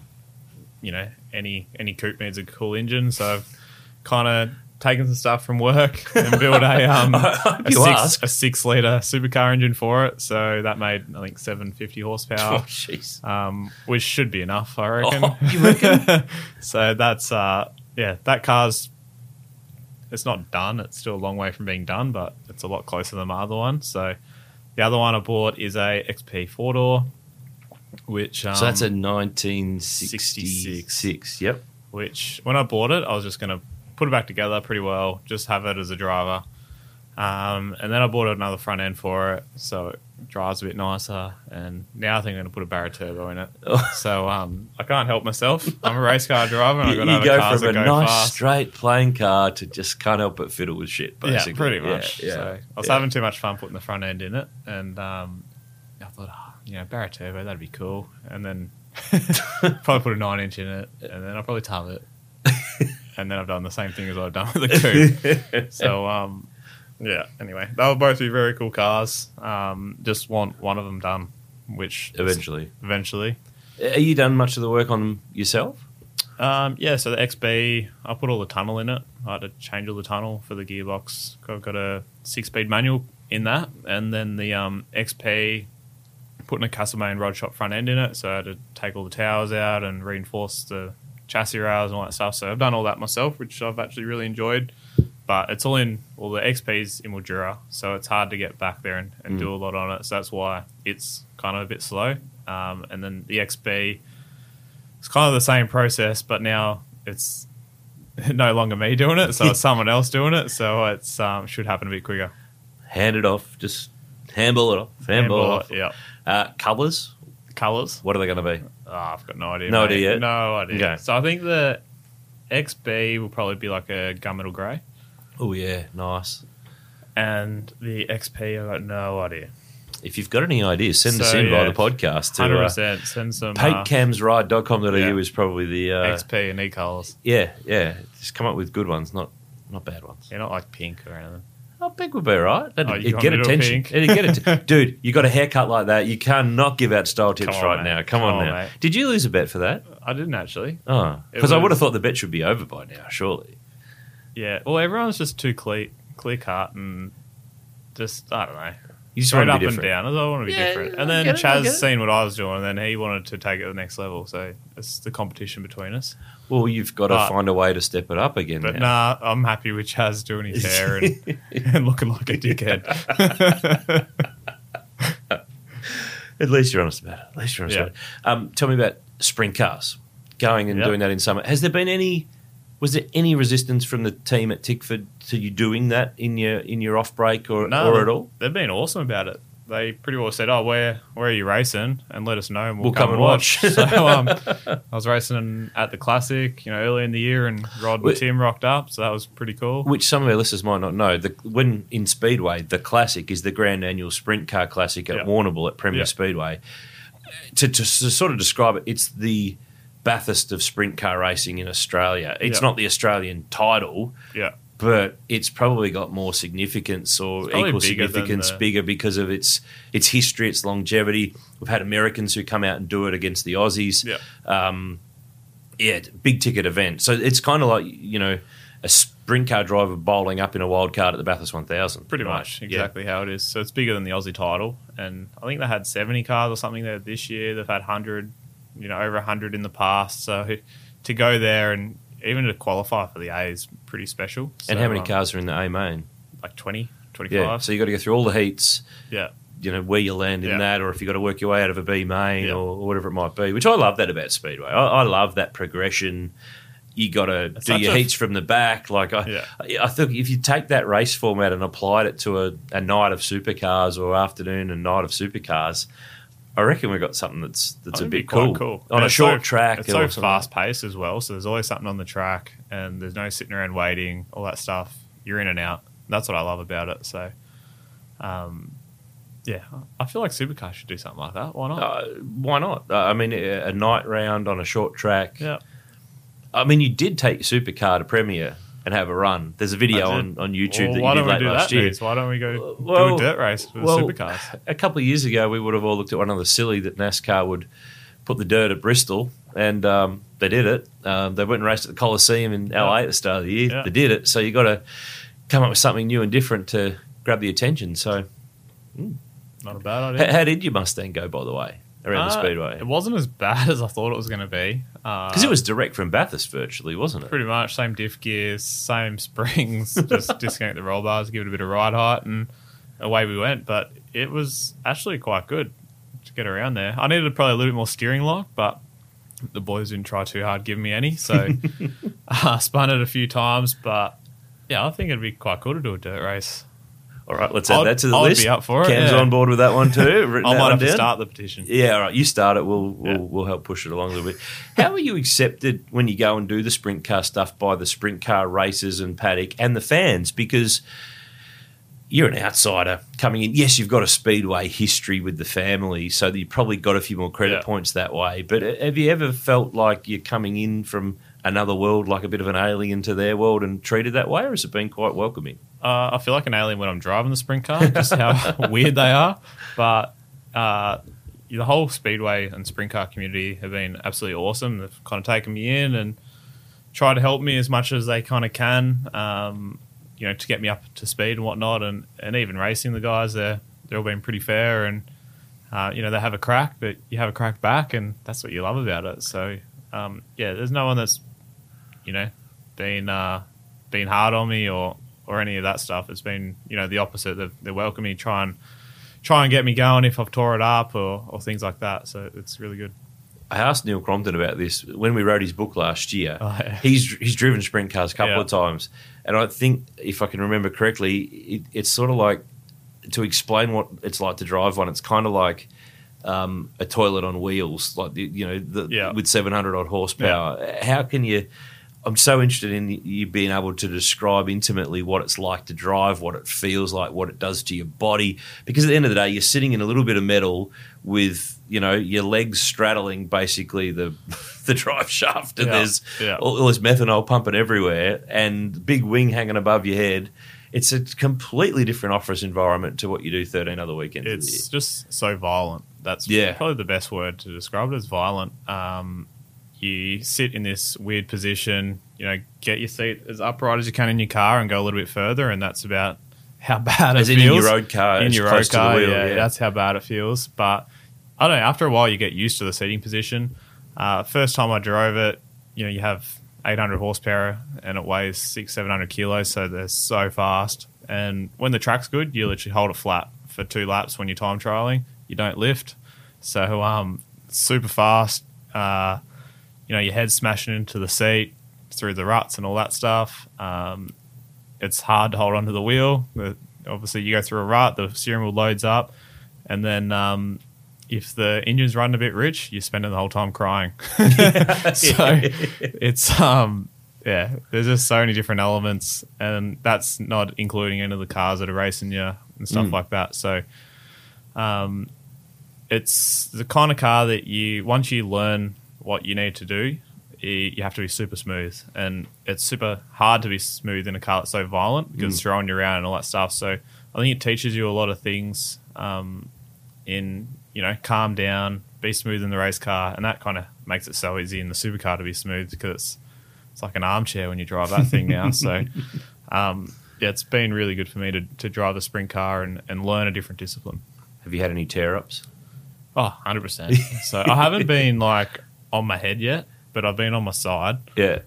any coupe needs a cool engine, so I've kind of taken some stuff from work and built a 6 litre supercar engine for it. So that made, I think, 750 horsepower. Oh, jeez. Which should be enough, I reckon. Oh, you reckon? So that's that car's, it's not done. It's still a long way from being done, but it's a lot closer than my other one. So the other one I bought is a XP 4-door, which... so that's a 1966. Yep. Which, when I bought it, I was just going to put it back together pretty well, just have it as a driver. And then I bought another front end for it, so it drives a bit nicer. And now I think I'm going to put a Barra Turbo in it. So I can't help myself. I'm a race car driver, and I've got to have cars that go fast. You go from a nice, straight, plain car to just can't help but fiddle with shit, basically. Yeah, pretty much. Yeah, so I was having too much fun putting the front end in it, and I thought, Barra Turbo, that'd be cool. And then probably put a 9-inch in it, and then I'll probably tub it. And then I've done the same thing as I've done with the coupe. So, anyway, they'll both be very cool cars. Just want one of them done, which... Eventually. Are you done much of the work on them yourself? So the XB, I put all the tunnel in it. I had to change all the tunnel for the gearbox. I've got a 6-speed manual in that. And then the XP, putting a Castlemaine rod shop front end in it. So I had to take all the towers out and reinforce the chassis rails and all that stuff. So I've done all that myself, which I've actually really enjoyed. But it's all the XP's in Mildura, so it's hard to get back there and do a lot on it. So that's why it's kind of a bit slow. And then the XB, it's kind of the same process, but now it's no longer me doing it, so it's someone else doing it. So it's should happen a bit quicker. Hand it off, just handball it off. Handball off. Yeah. Colours? What are they going to be? I've got no idea. No idea yet? No idea. Okay. So I think the XB will probably be like a gunmetal grey. Oh, yeah. Nice. And the XP, I've got no idea. If you've got any ideas, send us in via the podcast. 100%. Send some... paintcamsride.com.au is probably the... XP and e-colours. Yeah. Just come up with good ones, not bad ones. Yeah, not like pink or anything. Oh, pink would be all right. It'd get attention. Dude, you got a haircut like that. You cannot give out style tips now. Come on now. Mate. Did you lose a bet for that? I didn't actually. Oh, because I would have thought the bet should be over by now, surely. Yeah. Well, everyone's just too clear cut and just, I don't know. You just want to be different. And down. I want to be different. And then Chaz seen what I was doing, and then he wanted to take it to the next level. So it's the competition between us. Well, you've got to find a way to step it up again. But nah, I'm happy with Chaz doing his hair and looking like a dickhead. At least you're honest about it. Tell me about sprint cars, going and doing that in summer. Has there been was there any resistance from the team at Tickford to you doing that in your off break or at all? They've been awesome about it. They pretty well said, where are you racing? And let us know and we'll come and watch. So I was racing at the Classic, early in the year, and Rod and Tim rocked up, so that was pretty cool. Which some of our listeners might not know. When in Speedway, the Classic is the grand annual sprint car classic at Warrnambool at Premier Speedway. To sort of describe it, it's the Bathurst of sprint car racing in Australia. It's not the Australian title. Yeah. But it's probably got more significance or equal significance, bigger because of its history, its longevity. We've had Americans who come out and do it against the Aussies. Yeah. Big ticket event. So it's kind of like, a sprint car driver bowling up in a wild card at the Bathurst 1000. Pretty much, exactly how it is. So it's bigger than the Aussie title. And I think they had 70 cars or something there this year. They've had 100, over 100 in the past. So to go there and even to qualify for the A is pretty special. And how many cars are in the A main? Like 20, 25. Yeah, so you got to go through all the heats. Yeah. where you land in that, or if you've got to work your way out of a B main or whatever it might be, which I love that about Speedway. I love that progression. You got to do your heats from the back. Like I think if you take that race format and applied it to a night of supercars or afternoon and night of supercars, I reckon we've got something that's a bit cool. On a short track. It's so fast-paced as well, so there's always something on the track, and there's no sitting around waiting, all that stuff. You're in and out. That's what I love about it. So, I feel like supercars should do something like that. Why not? Why not? I mean, a night round on a short track. Yeah. I mean, you did take your supercar to Premier and have a run. There's a video on YouTube that you did late last year. Why don't we go do a dirt race with supercars? A couple of years ago, we would have all looked at one of the silly that NASCAR would put the dirt at Bristol, and they did it. They went and raced at the Coliseum in LA at the start of the year. Yeah. They did it. So you got to come up with something new and different to grab the attention. So, not a bad idea. How did your Mustang go, by the way, around the Speedway? It wasn't as bad as I thought it was going to be. Because it was direct from Bathurst virtually, wasn't it? Pretty much. Same diff gears, same springs, just disconnect the roll bars, give it a bit of ride height, and away we went. But it was actually quite good to get around there. I needed probably a little bit more steering lock, but the boys didn't try too hard giving me any. So I spun it a few times, but I think it'd be quite cool to do a dirt race. All right, let's add that to the list. I'd be up for it. Cam's on board with that one too. I might have to start the petition. Yeah, all right. You start it. We'll help push it along a little bit. How are you accepted when you go and do the sprint car stuff by the sprint car racers and paddock and the fans? Because you're an outsider coming in. Yes, you've got a Speedway history with the family, so you probably got a few more credit points that way. But have you ever felt like you're coming in from another world, like a bit of an alien to their world, and treated that way, or has it been quite welcoming? I feel like an alien when I'm driving the sprint car, just how weird they are. But the whole Speedway and sprint car community have been absolutely awesome. They've kind of taken me in and tried to help me as much as they kind of can, to get me up to speed and whatnot. And even racing the guys, they're all been pretty fair, and they have a crack, but you have a crack back, and that's what you love about it. So there's no one that's been hard on me or any of that stuff. It's been, the opposite. They welcome me, try and get me going if I've tore it up or things like that. So it's really good. I asked Neil Crompton about this when we wrote his book last year. Oh, yeah. He's driven sprint cars a couple of times, and I think, if I can remember correctly, it's sort of like, to explain what it's like to drive one, it's kind of like a toilet on wheels, like with 700 odd horsepower. Yeah. How can you? I'm so interested in you being able to describe intimately what it's like to drive, what it feels like, what it does to your body. Because at the end of the day, you're sitting in a little bit of metal with, your legs straddling basically the drive shaft, and there's all this methanol pumping everywhere and big wing hanging above your head. It's a completely different office environment to what you do 13 other weekends. It's just so violent. That's probably the best word to describe it, as violent. You sit in this weird position, get your seat as upright as you can in your car and go a little bit further, and that's about how bad it feels. In your road car. In your road car, that's how bad it feels. But I don't know, after a while you get used to the seating position. First time I drove it, you have 800 horsepower and it weighs 600-700 kilos, so they're so fast. And when the track's good, you literally hold it flat for 2 laps when you're time trialing. You don't lift. So super fast. Your head's smashing into the seat through the ruts and all that stuff. It's hard to hold onto the wheel. Obviously, you go through a rut, the steering wheel loads up, and then if the engine's running a bit rich, you're spending the whole time crying. So it's there's just so many different elements, and that's not including any of the cars that are racing you and stuff like that. So it's the kind of car that once you learn what you need to do, you have to be super smooth, and it's super hard to be smooth in a car that's so violent because it's throwing you around and all that stuff. So I think it teaches you a lot of things in calm down, be smooth in the race car, and that kind of makes it so easy in the supercar to be smooth because it's like an armchair when you drive that thing now. So it's been really good for me to drive the sprint car and learn a different discipline. Have you had any tear-ups? Oh, 100%. So I haven't been on my head yet, but I've been on my side. Yeah.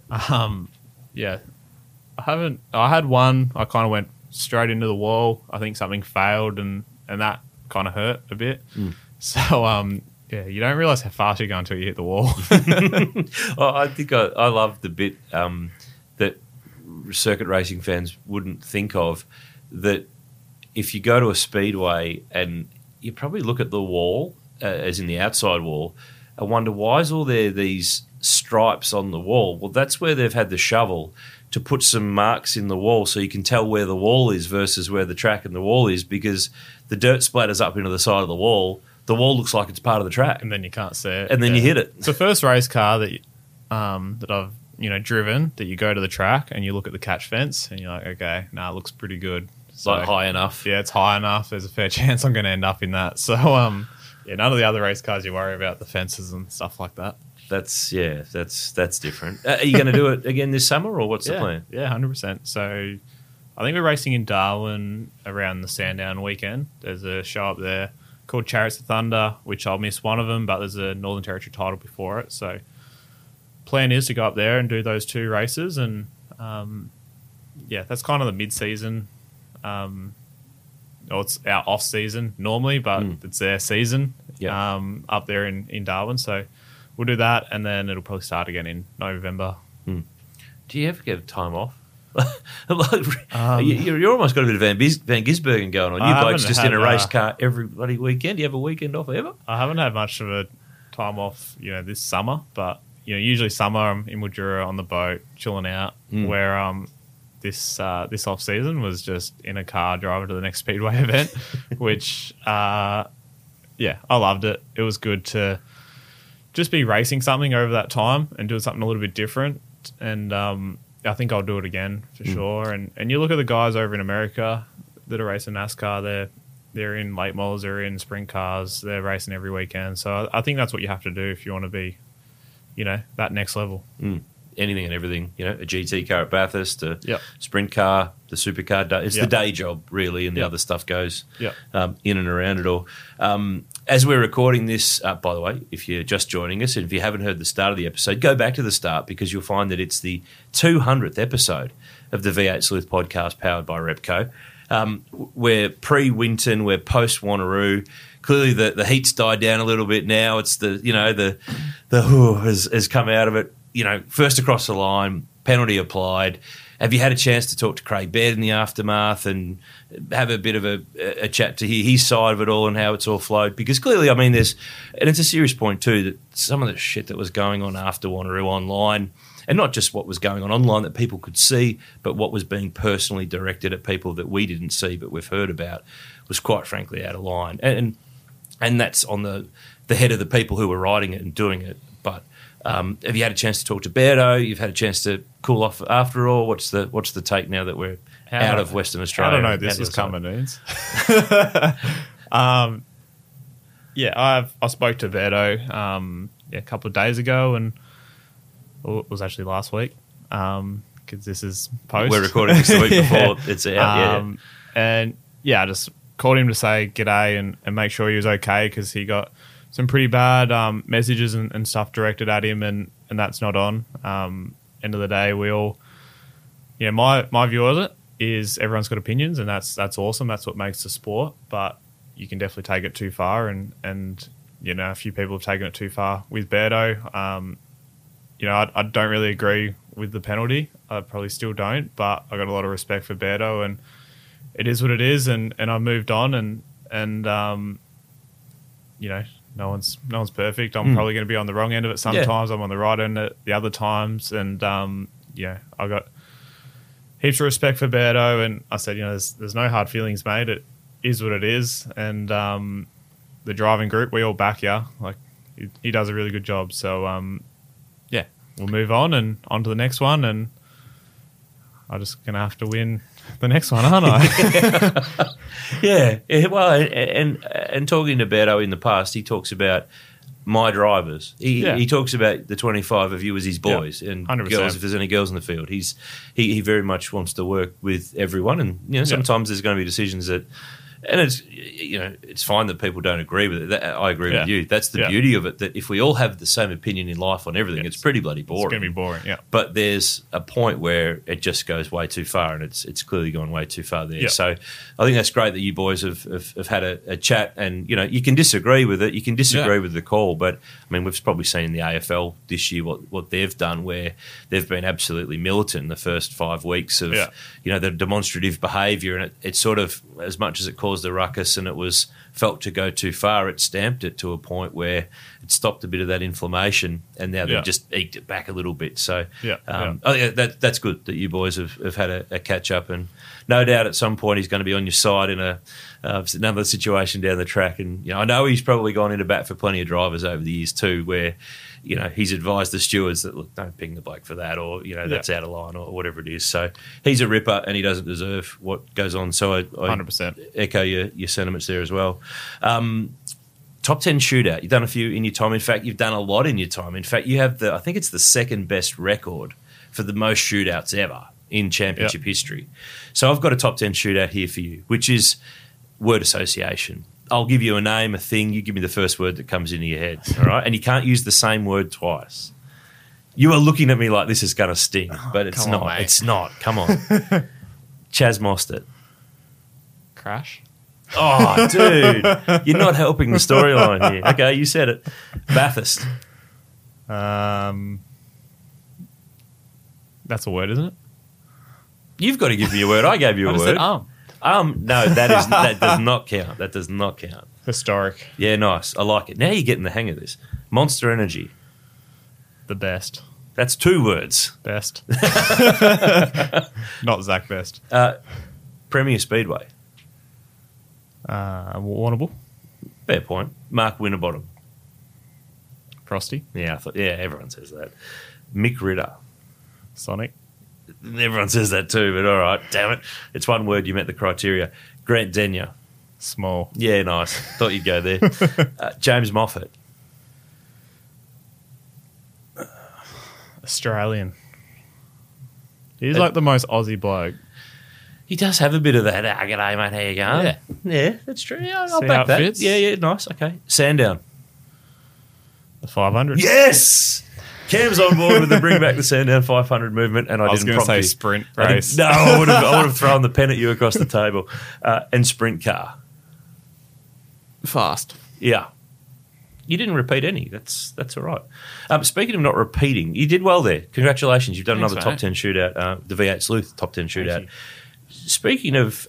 I had one, I kind of went straight into the wall. I think something failed and that kind of hurt a bit. So, you don't realise how fast you're going until you hit the wall. I think I love the bit that circuit racing fans wouldn't think of, that if you go to a speedway and you probably look at the wall, as in the outside wall, and wonder, why is all there these stripes on the wall? Well, that's where they've had the shovel to put some marks in the wall so you can tell where the wall is versus where the track and the wall is, because the dirt splatters up into the side of the wall. The wall looks like it's part of the track. And then you can't see it. And then you hit it. It's the first race car that that I've driven, that you go to the track and you look at the catch fence and you're like, okay, it looks pretty good. So, like high enough. Yeah, it's high enough. There's a fair chance I'm going to end up in that. So, none of the other race cars you worry about the fences and stuff like that. That's different. Are you going to do it again this summer, or what's the plan? Yeah, 100%. So I think we're racing in Darwin around the Sandown weekend. There's a show up there called Chariots of Thunder, which I'll miss one of them, but there's a Northern Territory title before it. So plan is to go up there and do those 2 races. And, that's kind of the mid-season. It's our off-season normally, but it's their season up there in Darwin. So we'll do that, and then it'll probably start again in November. Do you ever get time off? You're almost got a bit of Van Gisbergen going on. You blokes just in a race car every bloody weekend. Do you have a weekend off ever? I haven't had much of a time off, this summer, but usually summer I'm in Mildura on the boat chilling out. Where this off season was just in a car driving to the next speedway event, which I loved it. It was good to just be racing something over that time and doing something a little bit different. And I think I'll do it again for sure. And you look at the guys over in America that are racing NASCAR, they're in late models, they're in sprint cars, they're racing every weekend. So I think that's what you have to do if you want to be, that next level. Anything and everything, a GT car at Bathurst, a sprint car, the supercar. It's the day job, really, and the other stuff goes in and around it all. As we're recording this, by the way, if you're just joining us, and if you haven't heard the start of the episode, go back to the start, because you'll find that it's the 200th episode of the V8 Sleuth podcast powered by Repco. We're pre-Winton, we're post-Wanneroo. Clearly the heat's died down a little bit now. It's the has come out of it. First across the line, penalty applied. Have you had a chance to talk to Craig Baird in the aftermath and have a bit of a chat to hear his side of it all and how it's all flowed? Because clearly, and it's a serious point too, that some of the shit that was going on after Wanneroo online, and not just what was going on online that people could see, but what was being personally directed at people that we didn't see but we've heard about, was quite frankly out of line. And that's on the head of the people who were writing it and doing it. But have you had a chance to talk to Beardo? You've had a chance to cool off after all? What's the take now that we're out of Western Australia? I don't know this was coming, Eanes. I spoke to Beardo a couple of days ago, and it was actually last week, because this is post. We're recording this the week before it's out. And I just called him to say g'day and make sure he was okay, because he got some pretty bad messages and stuff directed at him, and that's not on. End of the day, we all, my view of it is everyone's got opinions, and that's awesome. That's what makes the sport. But you can definitely take it too far, and a few people have taken it too far with Beardo. I don't really agree with the penalty. I probably still don't, but I got a lot of respect for Beardo, and it is what it is, and I've moved on, and no one's perfect. I'm probably going to be on the wrong end of it sometimes. I'm on the right end at the other times, and I got heaps of respect for Beardo, and I said, there's no hard feelings, mate. It is what it is, and the driving group, we all back you. Like, he does a really good job. So we'll move on and on to the next one, and I'm just going to have to win the next one, aren't I? Yeah. Well, and talking to Beardo in the past, he talks about my drivers. He talks about the 25 of you as his boys, and 100%. Girls, if there's any girls in the field. He very much wants to work with everyone, and sometimes there's going to be decisions that And it's fine that people don't agree with it. I agree with you. That's the Yeah. beauty of it, that if we all have the same opinion in life on everything, it's pretty bloody boring. It's going to be boring, yeah. But there's a point where it just goes way too far, and it's clearly gone way too far there. Yeah. So I think that's great that you boys have had a chat, and you can disagree with it, you can disagree with the call, but I mean we've probably seen in the AFL this year what they've done, where they've been absolutely militant the first 5 weeks of the demonstrative behaviour, and it sort of, as much as it caused the ruckus and it was felt to go too far, it stamped it to a point where it stopped a bit of that inflammation, and now they've just eked it back a little bit. So that's good that you boys have had a catch up, and no doubt at some point he's going to be on your side in another situation down the track. And I know he's probably gone into bat for plenty of drivers over the years too, where he's advised the stewards that, look, don't ping the bloke for that, or that's out of line, or whatever it is. So he's a ripper, and he doesn't deserve what goes on. So I 100% echo your sentiments there as well. Top 10 shootout. You've done a few in your time. In fact, you've done a lot in your time. In fact, you have I think it's the second best record for the most shootouts ever in championship history. So I've got a top 10 shootout here for you, which is word association. I'll give you a name, a thing. You give me the first word that comes into your head, all right? And you can't use the same word twice. You are looking at me like this is going to sting, but it's not. mate. It's not. Come on. Chaz Mostert. Crash. Oh, dude. You're not helping the storyline here. Okay, you said it. Bathurst. That's a word, isn't it? You've got to give me a word. I gave you a I just word. said No, that does not count. That does not count. Historic. Yeah, nice. I like it. Now you're getting the hang of this. Monster Energy. The best. That's 2 words. Best. Not Zach Best. Premier Speedway. Warrnambool. Fair point. Mark Winterbottom. Frosty. Yeah, everyone says that. Mick Ritter. Sonic. Everyone says that too, but all right. Damn it. It's one word. You met the criteria. Grant Denyer. Small. Yeah, nice. Thought you'd go there. James Moffat. Australian. He's like the most Aussie bloke. He does have a bit of that. G'day, mate. How you going? Yeah, that's true. Yeah, I'll See back how it that. fits? Yeah, nice. Okay. Sandown. The 500. Yes! Cam's on board with the bring back the Sandown 500 movement, and I was didn't going to prompt say you. sprint I race. didn't- No, I would have thrown the pen at you across the table. And sprint car. Fast. Yeah. You didn't repeat any. That's all right. Speaking of not repeating, you did well there. Congratulations. You've done Thanks, another top mate. 10 shootout, the V8 Sleuth top 10 Thank shootout. you. Speaking of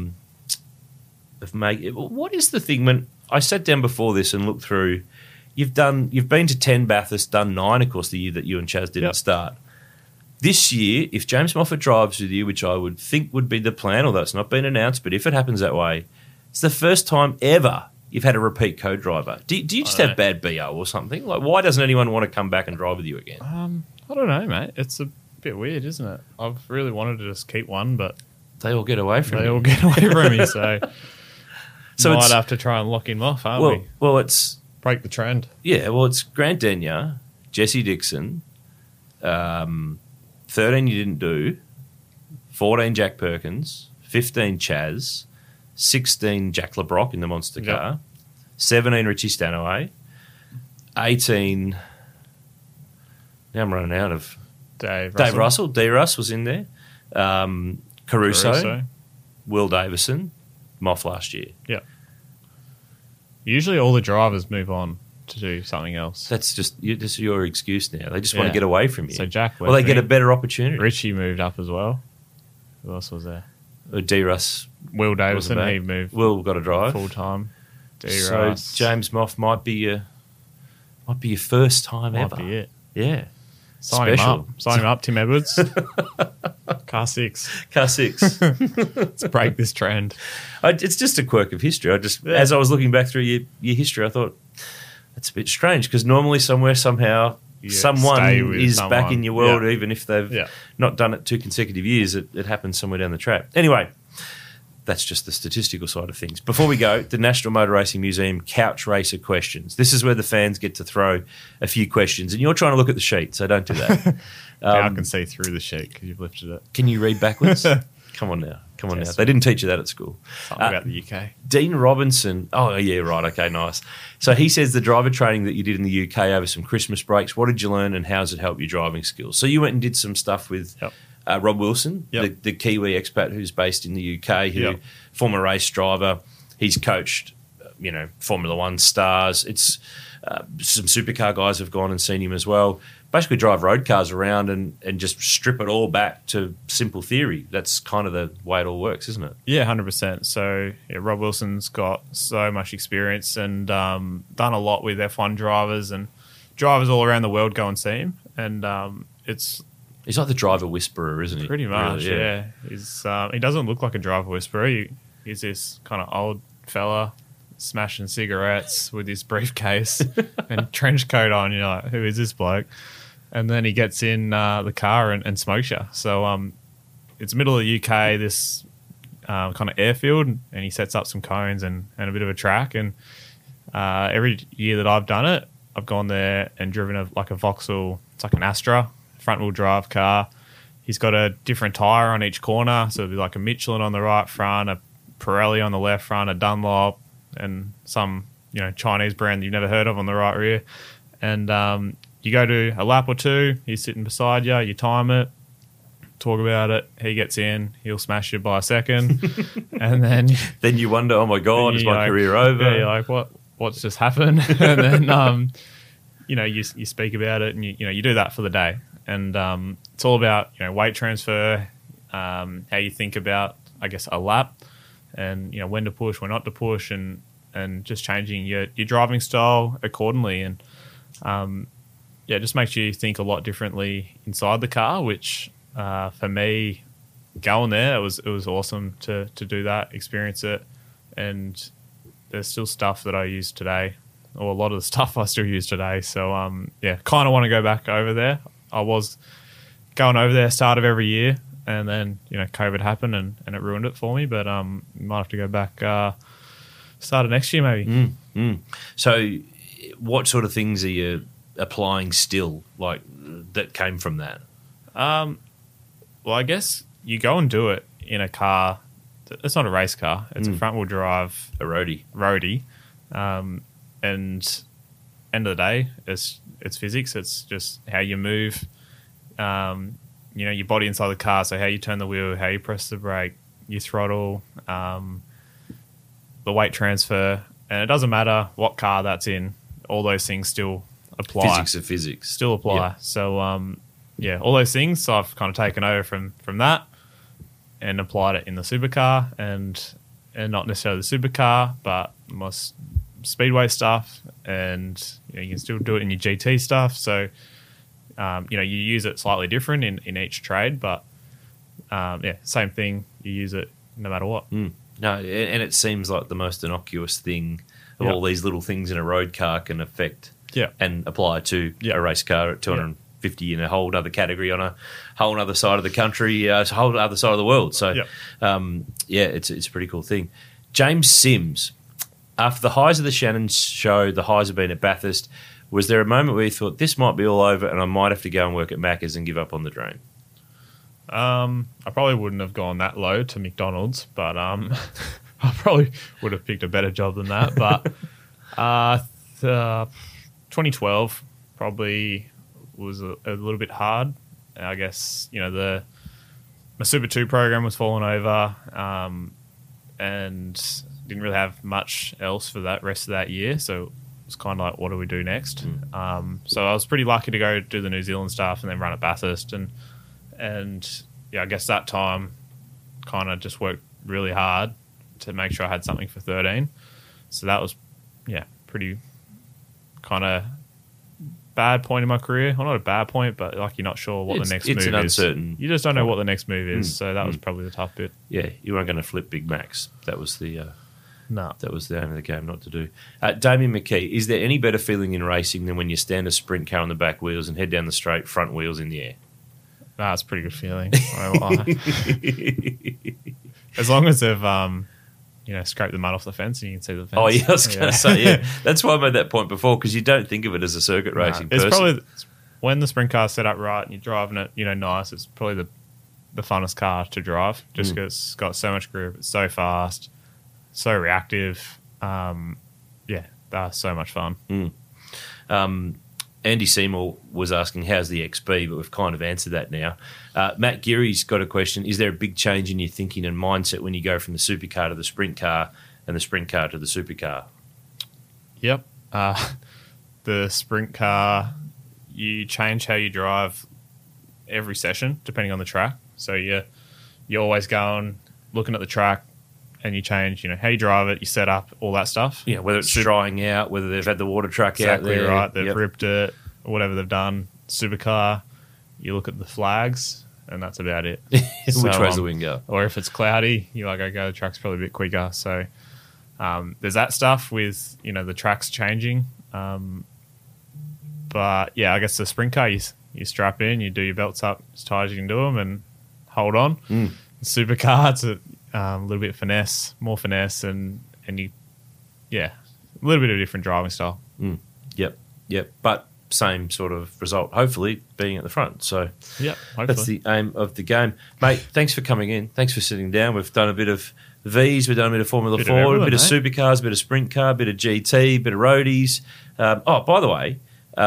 what is the thing when I sat down before this and looked through, you've been to 10 Bathurst, done 9, of course, the year that you and Chaz didn't start. This year, if James Moffat drives with you, which I would think would be the plan, although it's not been announced, but if it happens that way, it's the first time ever you've had a repeat co-driver. Do you just have bad BO or something? Like, why doesn't anyone want to come back and drive with you again? I don't know, mate. It's a bit weird, isn't it? I've really wanted to just keep one, but They all get away from they you. all get away from me, so So might it's- have to try and lock him off, aren't we? Well, it's Break the trend. it's Grant Denyer, Jesse Dixon, 13 you didn't do, 14 Jack Perkins, 15 Chaz, 16 Jack LeBrock in the monster Yep. car, 17 Richie Stanaway, 18. Now I'm running out of Dave Russell. D. Russ was in there. Caruso, Will Davison, Moff last year. Yeah. Usually all the drivers move on to do something else. That's just your excuse now. They just want Yeah. to get away from you. So Jack well, they left get me. a better opportunity. Richie moved up as well. Who else was there? D. Russ. Will Davison, wasn't he bad. moved Will got to drive. full time. So James Moff might be your first time might ever. be it. Yeah. Sign Special. him up. Sign him up, Tim Edwards. Car 6. Car 6. Let's break this trend. It's just a quirk of history. As I was looking back through your history, I thought that's a bit strange because normally somehow You someone stay with is back someone. in your world, Yeah. even if they've Yeah. not done it 2 consecutive years. It happens somewhere down the track. Anyway, that's just the statistical side of things. Before we go, the National Motor Racing Museum Couch Racer questions. This is where the fans get to throw a few questions, and you're trying to look at the sheet, so don't do that. Now I can see through the sheet because you've lifted it. Can you read backwards? Come on now. Yes. They didn't teach you that at school. Something about the UK. Dean Robinson. Oh, yeah, right. Okay, nice. So he says the driver training that you did in the UK over some Christmas breaks, what did you learn and how does it help your driving skills? So you went and did some stuff with Rob Wilson, the Kiwi expat who's based in the UK, former race driver. He's coached, Formula One stars. It's some supercar guys have gone and seen him as well. Basically drive road cars around and just strip it all back to simple theory. That's kind of the way it all works, isn't it? Yeah, 100%. So Rob Wilson's got so much experience and done a lot with F1 drivers, and drivers all around the world go and see him. And he's like the driver whisperer, isn't he? Pretty much, really, yeah. He doesn't look like a driver whisperer. He's this kind of old fella smashing cigarettes with his briefcase and trench coat on. You're like, who is this bloke? And then he gets in the car and smokes you. So it's middle of the UK, this kind of airfield, and he sets up some cones and a bit of a track. And every year that I've done it, I've gone there and driven a Vauxhall. It's like an Astra, front-wheel drive car. He's got a different tyre on each corner. So it'll be like a Michelin on the right front, a Pirelli on the left front, a Dunlop, and some Chinese brand that you've never heard of on the right rear. And you go to a lap or two, he's sitting beside you, you time it, talk about it, he gets in, he'll smash you by a second, and then you wonder, oh my God, is my career over? Yeah, you're like, what's just happened? And then you speak about it, and you do that for the day. And it's all about weight transfer, how you think about, I guess, a lap, and when to push, when not to push, and just changing your driving style accordingly. And it just makes you think a lot differently inside the car, which for me, going there, it was awesome to do that, experience it. And there's still stuff that I use today, or a lot of the stuff I still use today. So kind of want to go back over there. I was going over there start of every year, and then COVID happened and it ruined it for me. But might have to go back start of next year maybe. So what sort of things are you applying still, like that came from that? Well, I guess you go and do it in a car. It's not a race car. It's a front-wheel drive. A roadie. And end of the day, it's physics. It's just how you move, your body inside the car. So how you turn the wheel, how you press the brake, your throttle, the weight transfer. And it doesn't matter what car that's in. All those things still apply. Physics of physics. Still apply. Yeah. So, all those things I've kind of taken over from that and applied it in the supercar and not necessarily the supercar, but my speedway stuff, and you can still do it in your GT stuff. So, you use it slightly different in each trade, but same thing. You use it no matter what. No, and it seems like the most innocuous thing of all these little things in a road car can affect and apply to a race car at 250 in a whole other category on a whole other side of the country, a whole other side of the world. So, it's a pretty cool thing. James Sims, after the highs of the Shannon show, the highs have been at Bathurst, was there a moment where you thought, this might be all over and I might have to go and work at Macca's and give up on the dream? I probably wouldn't have gone that low to McDonald's, but I probably would have picked a better job than that. But 2012 probably was a little bit hard. I guess, my Super 2 program was falling over and didn't really have much else for that rest of that year. So it was kind of like, what do we do next? So I was pretty lucky to go do the New Zealand stuff and then run at Bathurst. And I guess that time kind of just worked really hard to make sure I had something for 13. So that was, pretty kind of bad point in my career. Well, not a bad point, but like you're not sure what the next move is. It's an uncertain. You just don't know what the next move is. So that was probably the tough bit. Yeah, you weren't going to flip Big Macs. That was the no. That was the aim of the game, not to do. Damien McKee, is there any better feeling in racing than when you stand a sprint car on the back wheels and head down the straight, front wheels in the air? Nah, it's a pretty good feeling. As long as they've scrape the mud off the fence and you can see the fence. Oh, yeah, I was going to say, That's why I made that point before, because you don't think of it as a circuit racing person. It's probably, when the sprint car's set up right and you're driving it, nice, it's probably the the funnest car to drive, just because it's got so much grip, it's so fast, so reactive. That's so much fun. Andy Seymour was asking, how's the XB? But we've kind of answered that now. Matt Geary's got a question. Is there a big change in your thinking and mindset when you go from the supercar to the sprint car and the sprint car to the supercar? Yep. The sprint car, you change how you drive every session depending on the track. So you're always going, looking at the track, and you change, how you drive it, you set up, all that stuff. Yeah, whether it's drying out, whether they've had the water truck out there. Exactly right. They've ripped it, whatever they've done. Supercar, you look at the flags, and that's about it. Which way's the wind go? Or if it's cloudy, you're like, okay, the track's probably a bit quicker. So there's that stuff with, the tracks changing. But, yeah, I guess the sprint car, you strap in, you do your belts up as tight as you can do them and hold on. The supercar, it's a little bit more finesse, and a little bit of a different driving style. Yep. But same sort of result, hopefully, being at the front. So hopefully. That's the aim of the game. Mate, thanks for coming in. Thanks for sitting down. We've done a bit of Vs, we've done a bit of Formula 4, a bit of supercars, a bit of sprint car, a bit of GT, a bit of roadies. By the way,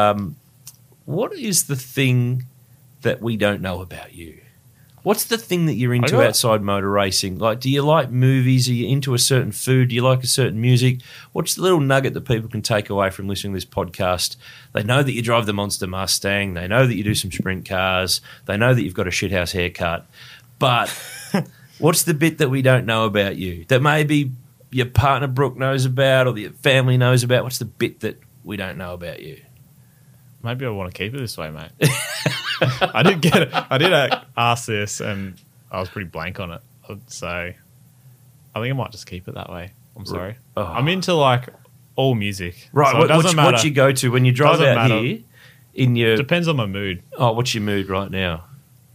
what is the thing that we don't know about you? What's the thing that you're into outside motor racing? Like, do you like movies? Are you into a certain food? Do you like a certain music? What's the little nugget that people can take away from listening to this podcast? They know that you drive the Monster Mustang. They know that you do some sprint cars. They know that you've got a shithouse haircut. But what's the bit that we don't know about you that maybe your partner Brooke knows about or your family knows about? What's the bit that we don't know about you? Maybe I want to keep it this way, mate. I did get it. I did ask this, and I was pretty blank on it. So I think I might just keep it that way. I'm sorry. Oh. I'm into all music. Right. So what you go to when you drive out here? Depends on my mood. Oh, what's your mood right now?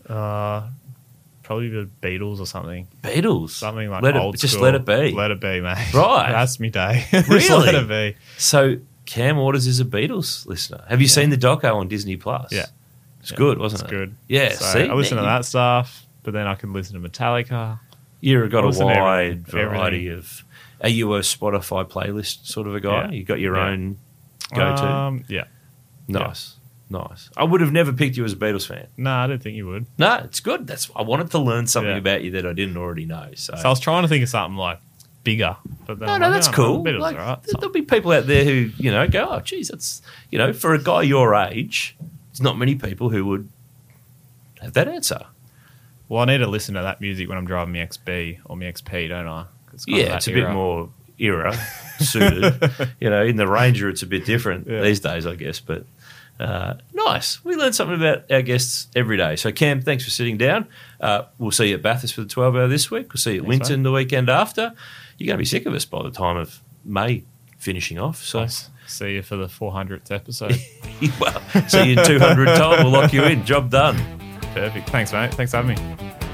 Probably the Beatles or something. Beatles? Something like old school. Just let it be. Let it be, mate. Right. That's me day. Really? Just let it be. So Cam Waters is a Beatles listener. Have you seen the doco on Disney Plus? Yeah. It's good, wasn't it? It's good. Yeah, so see? I listen to that stuff, but then I can listen to Metallica. You've got a wide everything. variety of... Are you a Spotify playlist sort of a guy? Yeah. You got your own go-to? Yeah. Nice. I would have never picked you as a Beatles fan. No, I didn't think you would. No, it's good. I wanted to learn something about you that I didn't already know. So I was trying to think of something like bigger. But then that's cool. Beatles, Like, right? there'll be people out there who, go, oh, geez, that's, for a guy your age, there's not many people who would have that answer. Well, I need to listen to that music when I'm driving my XB or my XP, don't I? It's a bit more era suited. In the Ranger, it's a bit different these days, I guess. But nice. We learn something about our guests every day. So, Cam, thanks for sitting down. We'll see you at Bathurst for the 12-hour this week. We'll see you at Winton the weekend after. You're going to be sick of us by the time of May finishing off. So see you for the 400th episode. Well, see you in 200 time. We'll lock you in. Job done. Perfect. Thanks, mate. Thanks for having me.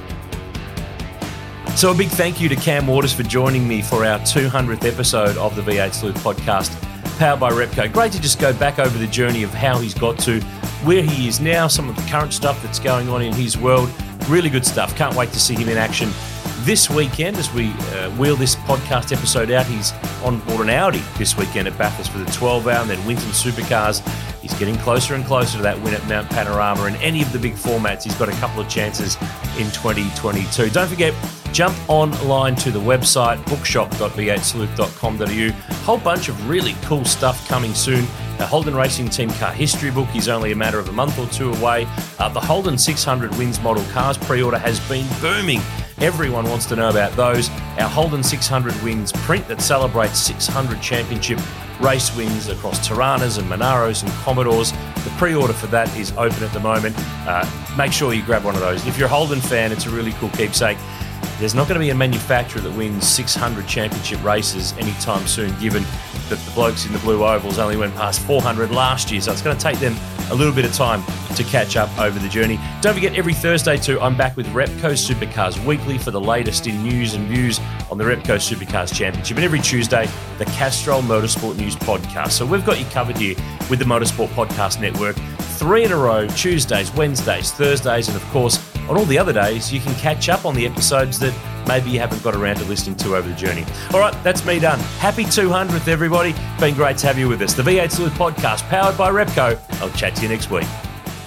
So a big thank you to Cam Waters for joining me for our 200th episode of the V8 Sleuth podcast, powered by Repco. Great to just go back over the journey of how he's got to where he is now, some of the current stuff that's going on in his world. Really good stuff. Can't wait to see him in action this weekend as we wheel this podcast episode out. He's on board an Audi this weekend at Bathurst for the 12-hour and then Winton Supercars. He's getting closer and closer to that win at Mount Panorama and any of the big formats. He's got a couple of chances in 2022. Don't forget, jump online to the website, bookshop.v8sleuth.com.au. Whole bunch of really cool stuff coming soon. The Holden Racing Team Car History book is only a matter of a month or two away. The Holden 600 Wins Model Cars pre-order has been booming. Everyone wants to know about those. Our Holden 600 Wins print that celebrates 600 championship race wins across Tiranas and Monaros and Commodores. The pre-order for that is open at the moment. Make sure you grab one of those. If you're a Holden fan, it's a really cool keepsake. There's not going to be a manufacturer that wins 600 championship races anytime soon, given that the blokes in the blue ovals only went past 400 last year. So it's going to take them a little bit of time to catch up over the journey. Don't forget, every Thursday too, I'm back with Repco Supercars Weekly for the latest in news and views on the Repco Supercars Championship. And every Tuesday, the Castrol Motorsport News Podcast. So we've got you covered here with the Motorsport Podcast Network. 3 in a row, Tuesdays, Wednesdays, Thursdays, and of course, On all the other days, you can catch up on the episodes that maybe you haven't got around to listening to over the journey. All right, that's me done. Happy 200th, everybody. Been great to have you with us. The V8 Sleuth podcast, powered by Repco. I'll chat to you next week.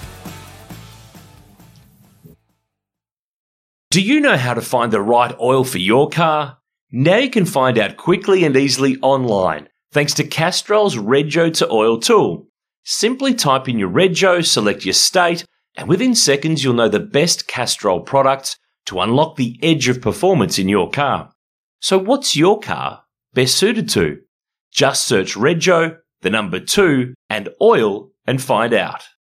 Do you know how to find the right oil for your car? Now you can find out quickly and easily online, thanks to Castrol's Rego to Oil tool. Simply type in your Rego, select your state, and within seconds you'll know the best Castrol products to unlock the edge of performance in your car. So what's your car best suited to? Just search Rego, the number 2, and oil and find out.